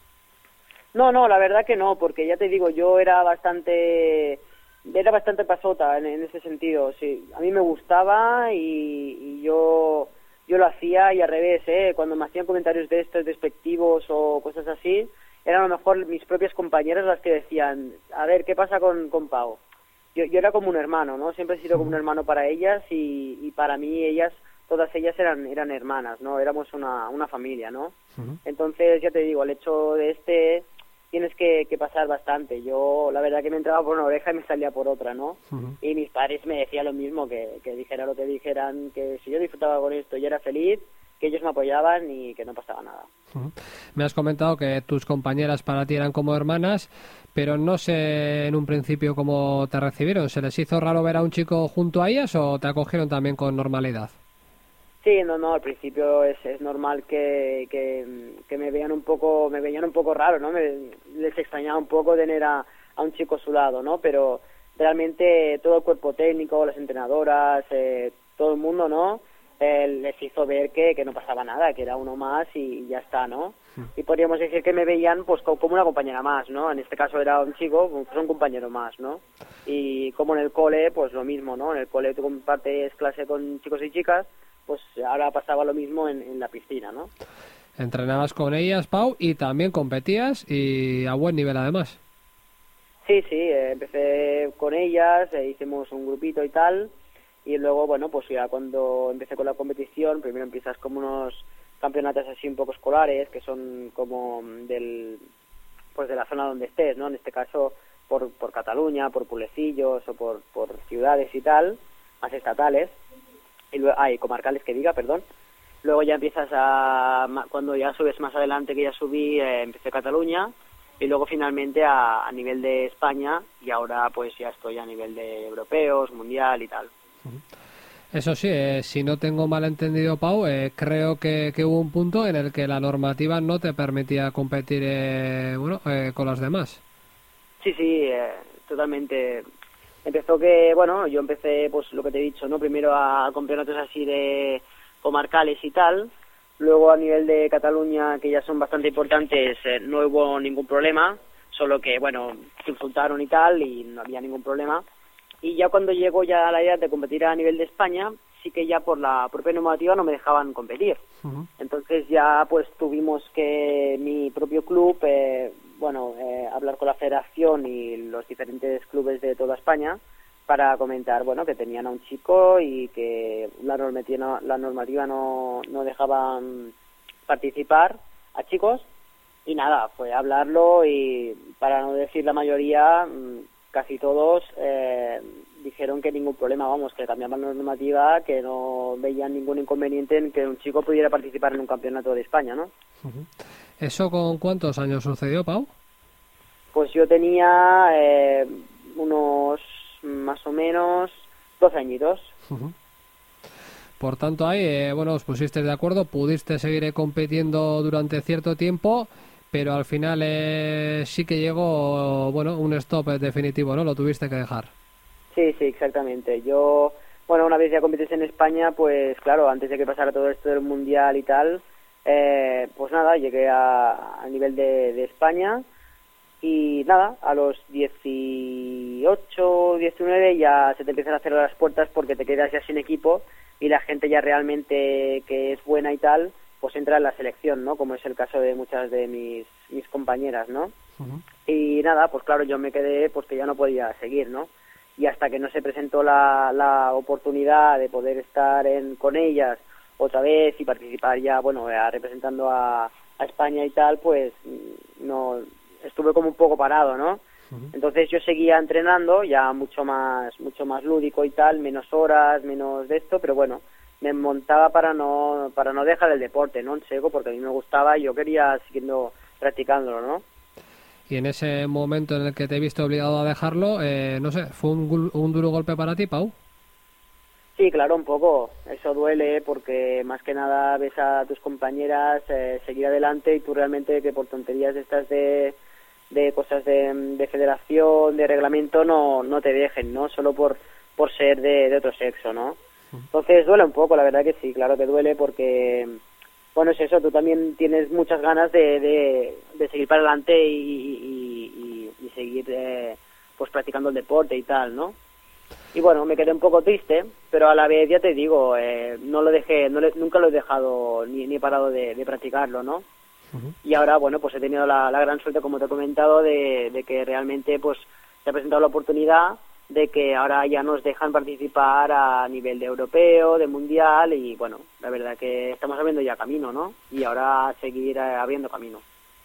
No, no, la verdad que no, porque ya te digo, yo era bastante... era bastante pasota en, en ese sentido, sí. A mí me gustaba y, y yo... yo lo hacía y al revés, ¿eh? Cuando me hacían comentarios de estos despectivos o cosas así, eran a lo mejor mis propias compañeras las que decían, a ver, ¿qué pasa con, con Pau? Yo, yo era como un hermano, ¿no? Siempre he sido como un hermano para ellas y, y para mí ellas, todas ellas eran eran hermanas, ¿no? Éramos una, una familia, ¿no? Uh-huh. Entonces, ya te digo, el hecho de este tienes que, que pasar bastante. Yo, la verdad que me entraba por una oreja y me salía por otra, ¿no? Uh-huh. Y mis padres me decían lo mismo, que, que dijera lo que dijeran, que si yo disfrutaba con esto y era feliz, que ellos me apoyaban y que no pasaba nada. Uh-huh. Me has comentado que tus compañeras para ti eran como hermanas, pero no sé en un principio cómo te recibieron. ¿Se les hizo raro ver a un chico junto a ellas o te acogieron también con normalidad? Sí, no, no, al principio es, es normal que, que, que me vean un poco, me veían un poco raro, ¿no? Me, les extrañaba un poco tener a, a un chico a su lado, ¿no? Pero realmente todo el cuerpo técnico, las entrenadoras, eh, todo el mundo, ¿no? Eh, les hizo ver que, que no pasaba nada, que era uno más y, y ya está, ¿no? Sí. Y podríamos decir que me veían pues como una compañera más, ¿no? En este caso era un chico, pues un compañero más, ¿no? Y como en el cole, pues lo mismo, ¿no? En el cole tú compartes clase con chicos y chicas, pues ahora pasaba lo mismo en, en la piscina, ¿no? Entrenabas con ellas, Pau, y también competías y a buen nivel además. Sí, sí, eh, empecé con ellas, eh, hicimos un grupito y tal, y luego, bueno, pues ya cuando empecé con la competición, primero empiezas como unos campeonatos así un poco escolares, que son como del pues de la zona donde estés, ¿no? En este caso por, por Cataluña, por pueblecillos o por, por ciudades y tal, más estatales. Y luego, ay, comarcales que diga, perdón. Luego ya empiezas a, cuando ya subes más adelante, que ya subí, eh, empecé Cataluña, y luego finalmente a, a nivel de España, y ahora pues ya estoy a nivel de europeos, mundial y tal. Eso sí, eh, si no tengo mal entendido, Pau, eh, creo que, que hubo un punto en el que la normativa no te permitía competir eh, bueno, eh, con las demás. Sí, sí, eh, totalmente. Empezó que, bueno, yo empecé, pues lo que te he dicho, ¿no? Primero a campeonatos así de comarcales y tal. Luego a nivel de Cataluña, que ya son bastante importantes, eh, no hubo ningún problema. Solo que, bueno, se insultaron y tal y no había ningún problema. Y ya cuando llegó ya la idea de competir a nivel de España, sí que ya por la propia normativa no me dejaban competir. Uh-huh. Entonces ya pues tuvimos que mi propio club, eh, bueno, eh, hablar con la federación y los diferentes clubes de toda España para comentar, bueno, que tenían a un chico y que la normativa, la normativa no, no dejaba participar a chicos. Y nada, fue hablarlo y para no decir la mayoría, casi todos eh, dijeron que ningún problema, vamos, que cambiaban la normativa, que no veían ningún inconveniente en que un chico pudiera participar en un campeonato de España, ¿no? Uh-huh. ¿Eso con cuántos años sucedió, Pau? Pues yo tenía eh, unos más o menos doce añitos. Uh-huh. Por tanto, ahí, eh, bueno, os pusisteis de acuerdo, pudiste seguir compitiendo durante cierto tiempo, pero al final eh, sí que llegó, bueno, un stop definitivo, ¿no? Lo tuviste que dejar. Sí, sí, exactamente. Yo, bueno, una vez ya competís en España, pues claro, antes de que pasara todo esto del Mundial y tal, eh, pues nada, llegué a, a nivel de, de España y nada, a los dieciocho, diecinueve ya se te empiezan a cerrar las puertas porque te quedas ya sin equipo y la gente ya realmente que es buena y tal, pues entra en la selección, ¿no? Como es el caso de muchas de mis, mis compañeras, ¿no? Uh-huh. Y nada, pues claro, yo me quedé pues que ya no podía seguir, ¿no? Y hasta que no se presentó la, la oportunidad de poder estar en, con ellas otra vez y participar ya, bueno, ya representando a, a España y tal, pues no estuve como un poco parado, ¿no? Uh-huh. Entonces yo seguía entrenando, ya mucho más mucho más lúdico y tal, menos horas, menos de esto, pero bueno, me montaba para no para no dejar el deporte, ¿no? En seco, porque a mí me gustaba y yo quería siguiendo practicándolo, ¿no? Y en ese momento en el que te he visto obligado a dejarlo, eh, no sé, ¿fue un, un duro golpe para ti, Pau? Sí, claro, un poco. Eso duele porque más que nada ves a tus compañeras eh, seguir adelante y tú realmente que por tonterías estas de, de cosas de, de federación, de reglamento, no no te dejen, ¿no? Solo por, por ser de, de otro sexo, ¿no? Entonces duele un poco, la verdad que sí, claro que duele porque, bueno, es eso, tú también tienes muchas ganas de, de, de seguir para adelante y, y, y, y seguir eh, pues practicando el deporte y tal, ¿no? Y bueno, me quedé un poco triste, pero a la vez ya te digo, eh, no lo dejé, no le, nunca lo he dejado ni, ni he parado de, de practicarlo, ¿no? Uh-huh. Y ahora, bueno, pues he tenido la, la gran suerte, como te he comentado, de, de que realmente pues se ha presentado la oportunidad de que ahora ya nos dejan participar a nivel de europeo, de mundial y bueno, la verdad que estamos abriendo ya camino, ¿no? Y ahora seguir abriendo camino.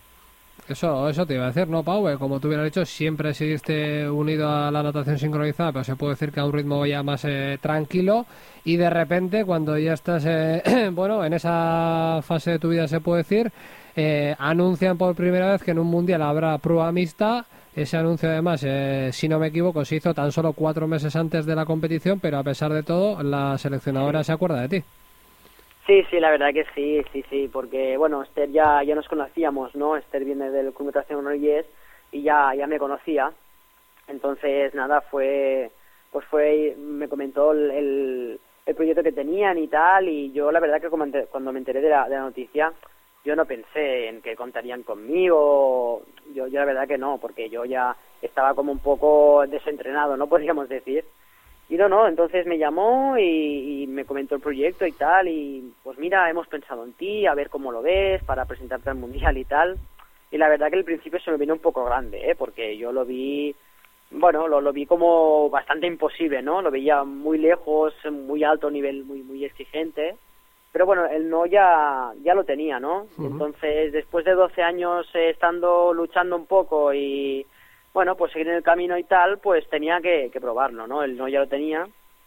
Eso eso te iba a decir, ¿no, Pau? Eh, como tú hubieras dicho, siempre seguiste unido a la natación sincronizada, pero se puede decir que a un ritmo ya más eh, tranquilo y de repente cuando ya estás, eh, bueno, en esa fase de tu vida se puede decir, eh, anuncian por primera vez que en un mundial habrá prueba mixta. Ese anuncio, además, eh, si no me equivoco, se hizo tan solo cuatro meses antes de la competición, pero a pesar de todo, la seleccionadora sí se acuerda de ti. Sí, sí, la verdad que sí, sí, sí, porque, bueno, Esther ya ya nos conocíamos, ¿no? Esther viene del Club Natación Granollers y ya ya me conocía. Entonces, nada, fue, pues fue, me comentó el, el, el proyecto que tenían y tal, y yo la verdad que cuando me enteré de la, de la noticia, yo no pensé en que contarían conmigo, yo, yo la verdad que no, porque yo ya estaba como un poco desentrenado, ¿no? Podríamos decir. Y no, no, entonces me llamó y, y me comentó el proyecto y tal, y pues mira, hemos pensado en ti, a ver cómo lo ves, para presentarte al Mundial y tal. Y la verdad que al principio se me vino un poco grande, ¿eh? Porque yo lo vi, bueno, lo, lo vi como bastante imposible, ¿no? Lo veía muy lejos, muy alto nivel, muy, muy exigente. Pero bueno, el no ya ya lo tenía, ¿no? Uh-huh. Entonces, después de doce años eh, estando luchando un poco y, bueno, pues seguir en el camino y tal, pues tenía que, que probarlo, ¿no? El no ya lo tenía.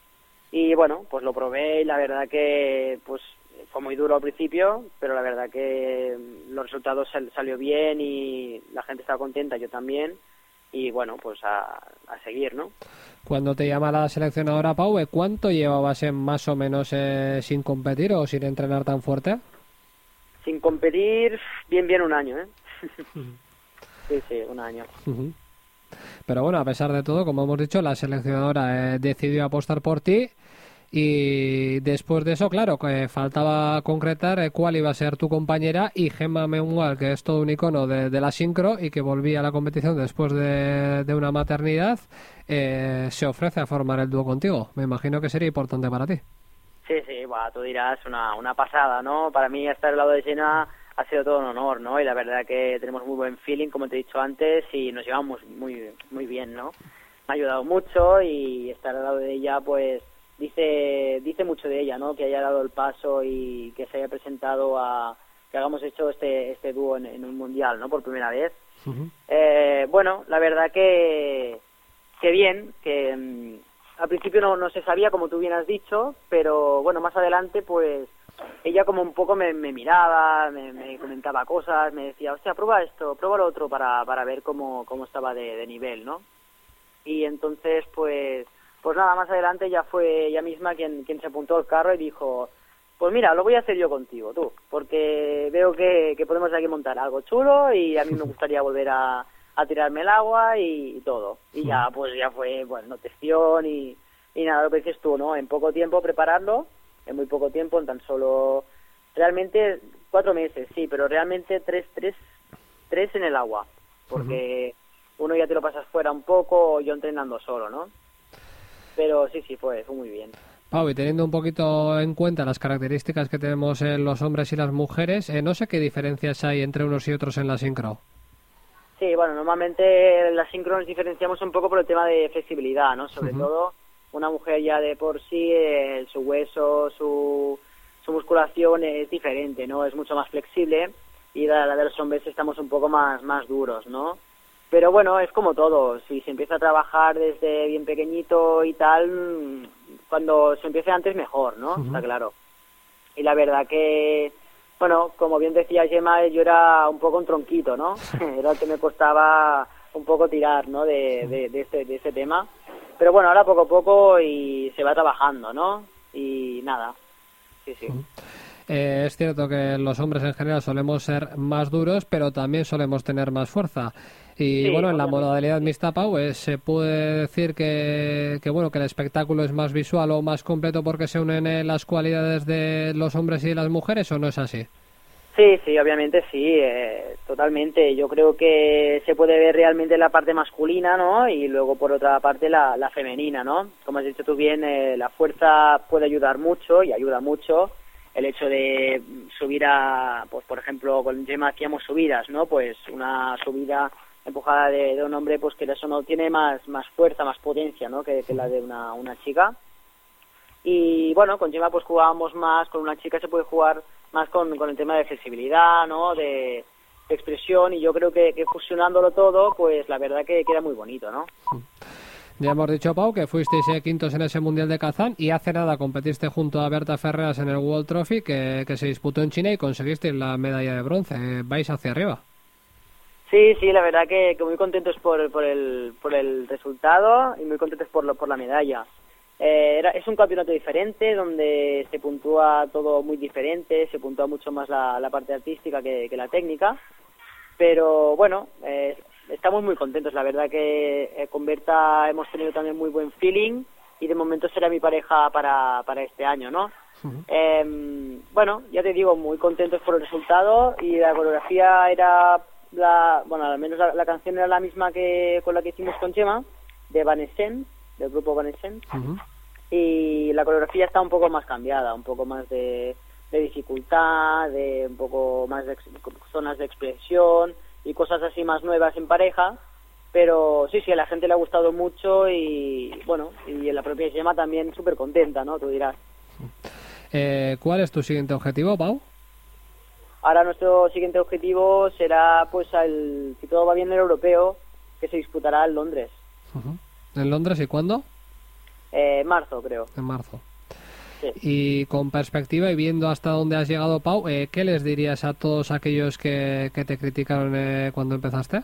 Y bueno, pues lo probé y la verdad que pues fue muy duro al principio, pero la verdad que los resultados sal, salió bien y la gente estaba contenta, yo también. Y bueno, pues a, a seguir, ¿no? Cuando te llama la seleccionadora, Pau, ¿cuánto llevabas en más o menos eh, sin competir o sin entrenar tan fuerte? Sin competir, bien, bien un año, ¿eh? Sí, sí, un año. Uh-huh. Pero bueno, a pesar de todo, como hemos dicho, la seleccionadora eh, decidió apostar por ti. Y después de eso, claro, que faltaba concretar eh, cuál iba a ser tu compañera, y Gemma Mengual, que es todo un icono de, de la sincro y que volvía a la competición después de, de una maternidad, eh, se ofrece a formar el dúo contigo. Me imagino que sería importante para ti. Sí, sí, bueno, tú dirás una, una pasada, ¿no? Para mí estar al lado de Gemma ha sido todo un honor, ¿no? Y la verdad que tenemos muy buen feeling, como te he dicho antes, y nos llevamos muy, muy bien, ¿no? Me ha ayudado mucho y estar al lado de ella, pues dice dice mucho de ella, ¿no? Que haya dado el paso y que se haya presentado a que hagamos hecho este este dúo en, en un mundial, ¿no? Por primera vez. Uh-huh. Eh, bueno, la verdad que que bien, que um, al principio no, no se sabía, como tú bien has dicho, pero bueno, más adelante pues ella como un poco me, me miraba, me, me comentaba cosas, me decía, hostia, prueba esto, prueba lo otro para para ver cómo cómo estaba de, de nivel, ¿no? Y entonces pues Pues nada, más adelante ya fue ella misma quien, quien se apuntó al carro y dijo, pues mira, lo voy a hacer yo contigo, tú, porque veo que, que podemos aquí montar algo chulo y a mí me gustaría volver a, a tirarme el agua y, y todo. Y ya, pues ya fue, bueno, notición y, y nada, lo que dices tú, ¿no? En poco tiempo prepararlo, en muy poco tiempo, en tan solo, realmente cuatro meses, sí, pero realmente tres, tres, tres en el agua, porque uh-huh. uno ya te lo pasas fuera un poco, yo entrenando solo, ¿no? Pero sí, sí, fue, fue muy bien. Pau, y teniendo un poquito en cuenta las características que tenemos en los hombres y las mujeres, eh, no sé qué diferencias hay entre unos y otros en la sincro. Sí, bueno, normalmente en la sincro nos diferenciamos un poco por el tema de flexibilidad, ¿no? Sobre uh-huh. todo, una mujer ya de por sí, eh, su hueso, su, su musculación es diferente, ¿no? Es mucho más flexible, y la, la de los hombres estamos un poco más, más duros, ¿no? Pero bueno, es como todo, si se empieza a trabajar desde bien pequeñito y tal, cuando se empiece antes mejor, ¿no? Uh-huh. Está claro. Y la verdad que, bueno, como bien decía Gemma, yo era un poco un tronquito, ¿no? Era el que me costaba un poco tirar, ¿no? De, de, de, este, de ese tema. Pero bueno, ahora poco a poco y se va trabajando, ¿no? Y nada, sí, sí. Uh-huh. Eh, es cierto que los hombres en general solemos ser más duros, pero también solemos tener más fuerza. Y sí, bueno, en la modalidad mixta, Pau, eh, se puede decir que, que bueno que el espectáculo es más visual o más completo porque se unen eh, las cualidades de los hombres y de las mujeres, ¿o no es así? Sí, sí, obviamente sí, eh, totalmente. Yo creo que se puede ver realmente la parte masculina, ¿no? Y luego por otra parte la, la femenina, ¿no? Como has dicho tú bien, eh, la fuerza puede ayudar mucho y ayuda mucho. El hecho de subir a, pues por ejemplo, con Gemma hacíamos subidas, ¿no? Pues una subida empujada de, de un hombre, pues que eso no tiene más más fuerza, más potencia, ¿no? Que, que la de una, una chica. Y bueno, con Gemma pues jugábamos más, con una chica se puede jugar más con, con el tema de flexibilidad, ¿no? De, de expresión, y yo creo que, que fusionándolo todo, pues la verdad que queda muy bonito, ¿no? Ya hemos dicho, Pau, que fuisteis eh, quintos en ese Mundial de Kazán y hace nada competiste junto a Berta Ferreras en el World Trophy que, que se disputó en China y conseguisteis la medalla de bronce. Eh, vais hacia arriba. Sí, sí, la verdad que, que muy contentos por, por, el, por el resultado y muy contentos por, lo, por la medalla. Eh, era, es un campeonato diferente donde se puntúa todo muy diferente, se puntúa mucho más la, la parte artística que, que la técnica, pero bueno, eh, estamos muy contentos. La verdad que eh, con Berta hemos tenido también muy buen feeling y de momento será mi pareja para, para este año, ¿no? Uh-huh. Eh, bueno, ya te digo, muy contentos por el resultado y la coreografía era, la bueno, al menos la, la canción era la misma que con la que hicimos con Gemma, de Evanescence, del grupo Evanescence, uh-huh. Y la coreografía está un poco más cambiada, un poco más de, de dificultad, de un poco más de ex, zonas de expresión y cosas así más nuevas en pareja, pero sí, sí, a la gente le ha gustado mucho y bueno, y la propia Gemma también súper contenta, ¿no? Tú dirás. Eh, ¿Cuál es tu siguiente objetivo, Pau? Ahora nuestro siguiente objetivo será, pues, el, si todo va bien, el europeo, que se disputará en Londres. Uh-huh. ¿En Londres y cuándo? Eh, en marzo, creo. En marzo. Sí. Y con perspectiva y viendo hasta dónde has llegado, Pau, eh, ¿qué les dirías a todos aquellos que, que te criticaron eh, cuando empezaste?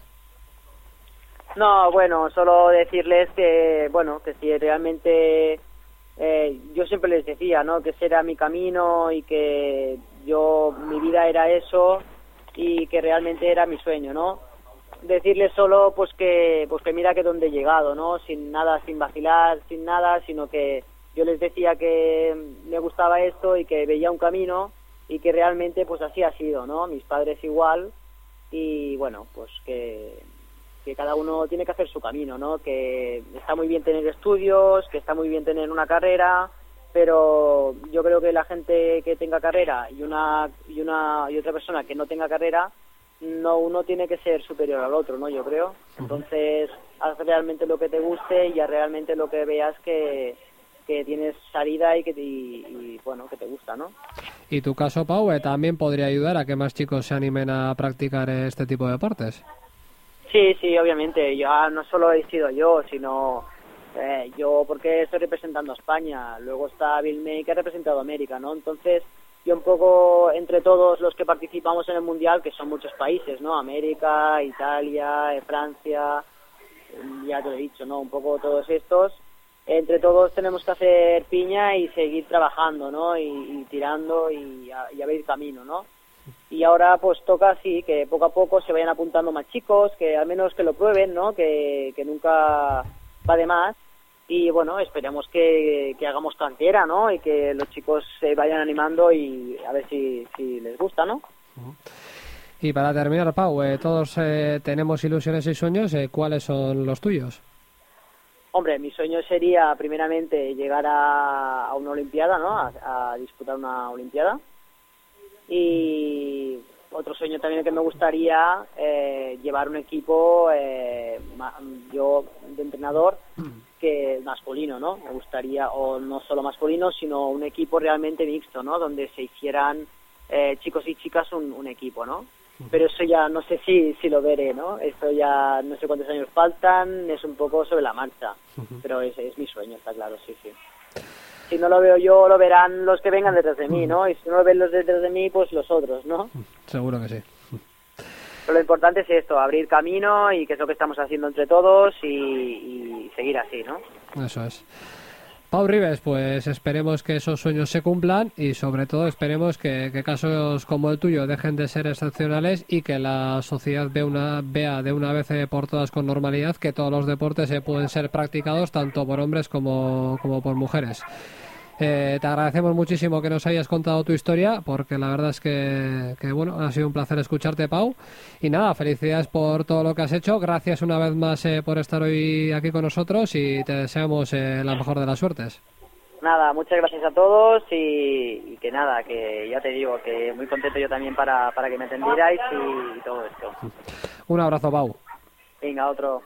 No, bueno, solo decirles que, bueno, que si realmente, eh, yo siempre les decía, ¿no? Que ese era mi camino y que yo, mi vida era eso y que realmente era mi sueño, ¿no? decirle solo pues que pues que mira que dónde he llegado, ¿no? Sin nada, sin vacilar, sin nada, sino que yo les decía que me gustaba esto y que veía un camino y que realmente pues así ha sido, ¿no? Mis padres igual y bueno, pues que, que cada uno tiene que hacer su camino, ¿no? Que está muy bien tener estudios, que está muy bien tener una carrera, pero yo creo que la gente que tenga carrera y una y una y otra persona que no tenga carrera, no uno tiene que ser superior al otro, ¿no? Yo creo. Entonces, haz realmente lo que te guste y haz realmente lo que veas que que tienes salida y que te, y, y, bueno, que te gusta, ¿no? Y tu caso, Pau, eh, también podría ayudar a que más chicos se animen a practicar este tipo de deportes. Sí, sí, obviamente. Ya no solo he sido yo, sino eh, yo porque estoy representando a España. Luego está Bill May, que ha representado a América, ¿no? Entonces, yo un poco entre todos los que participamos en el Mundial, que son muchos países, ¿no? América, Italia, Francia, ya te lo he dicho, ¿no? Un poco todos estos. Entre todos tenemos que hacer piña y seguir trabajando, ¿no? Y, y tirando y, a, y abrir camino, ¿no? Y ahora pues toca así, que poco a poco se vayan apuntando más chicos, que al menos que lo prueben, ¿no? Que, que nunca va de más. Y bueno, esperemos que, que hagamos cantera, ¿no? Y que los chicos se vayan animando y a ver si, si les gusta, ¿no? Y para terminar, Pau, eh, todos eh, tenemos ilusiones y sueños, eh, ¿cuáles son los tuyos? Hombre, mi sueño sería primeramente llegar a, a una olimpiada, ¿no? A, a disputar una olimpiada. Y otro sueño también que me gustaría eh, llevar un equipo, eh, ma, yo de entrenador, que masculino, ¿no? Me gustaría, o no solo masculino, sino un equipo realmente mixto, ¿no? Donde se hicieran eh, chicos y chicas un, un equipo, ¿no? Pero eso ya no sé si, si lo veré, ¿no? Esto ya no sé cuántos años faltan, es un poco sobre la marcha, pero es, es mi sueño, está claro, sí, sí. Si no lo veo yo, lo verán los que vengan detrás de mí, ¿no? Y si no lo ven los detrás de mí, pues los otros, ¿no? Seguro que sí. Pero lo importante es esto, abrir camino y que es lo que estamos haciendo entre todos y, y seguir así, ¿no? Eso es. Pau Ribes, pues esperemos que esos sueños se cumplan y sobre todo esperemos que, que casos como el tuyo dejen de ser excepcionales y que la sociedad vea, una, vea de una vez por todas con normalidad que todos los deportes eh, pueden ser practicados tanto por hombres como, como por mujeres. Eh, te agradecemos muchísimo que nos hayas contado tu historia, porque la verdad es que, que bueno, ha sido un placer escucharte, Pau. Y nada, felicidades por todo lo que has hecho. Gracias una vez más eh, por estar hoy aquí con nosotros y te deseamos eh, la mejor de las suertes. Nada, muchas gracias a todos y, y que nada, que ya te digo, que muy contento yo también para, para que me atendierais y, y todo esto. Un abrazo, Pau. Venga, otro.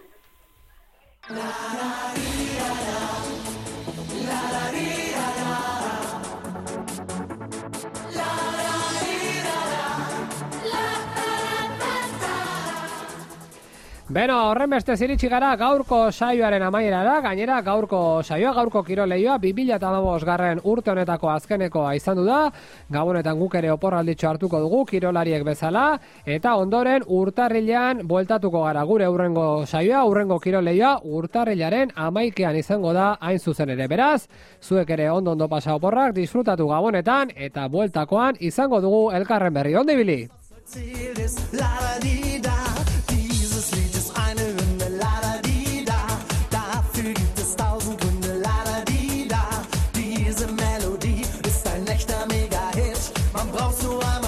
Beno, horren beste ziritsi gara gaurko saioaren amaierara, gainera gaurko saioa, gaurko kiroleioa bi mila hamabosgarren urte honetako azkenekoa izan du da, Gabonetan guk ere oporralditxo hartuko dugu kirolariek bezala, eta ondoren urtarrilean bueltatuko gara gure urrengo saioa, urrengo kiroleioa urtarrilaren amaikean izango da hain zuzen ere. Beraz, zuek ere ondo ondo pasa oporrak, disfrutatu Gabonetan, eta bueltakoan izango dugu elkarren berri. Ondo ibili!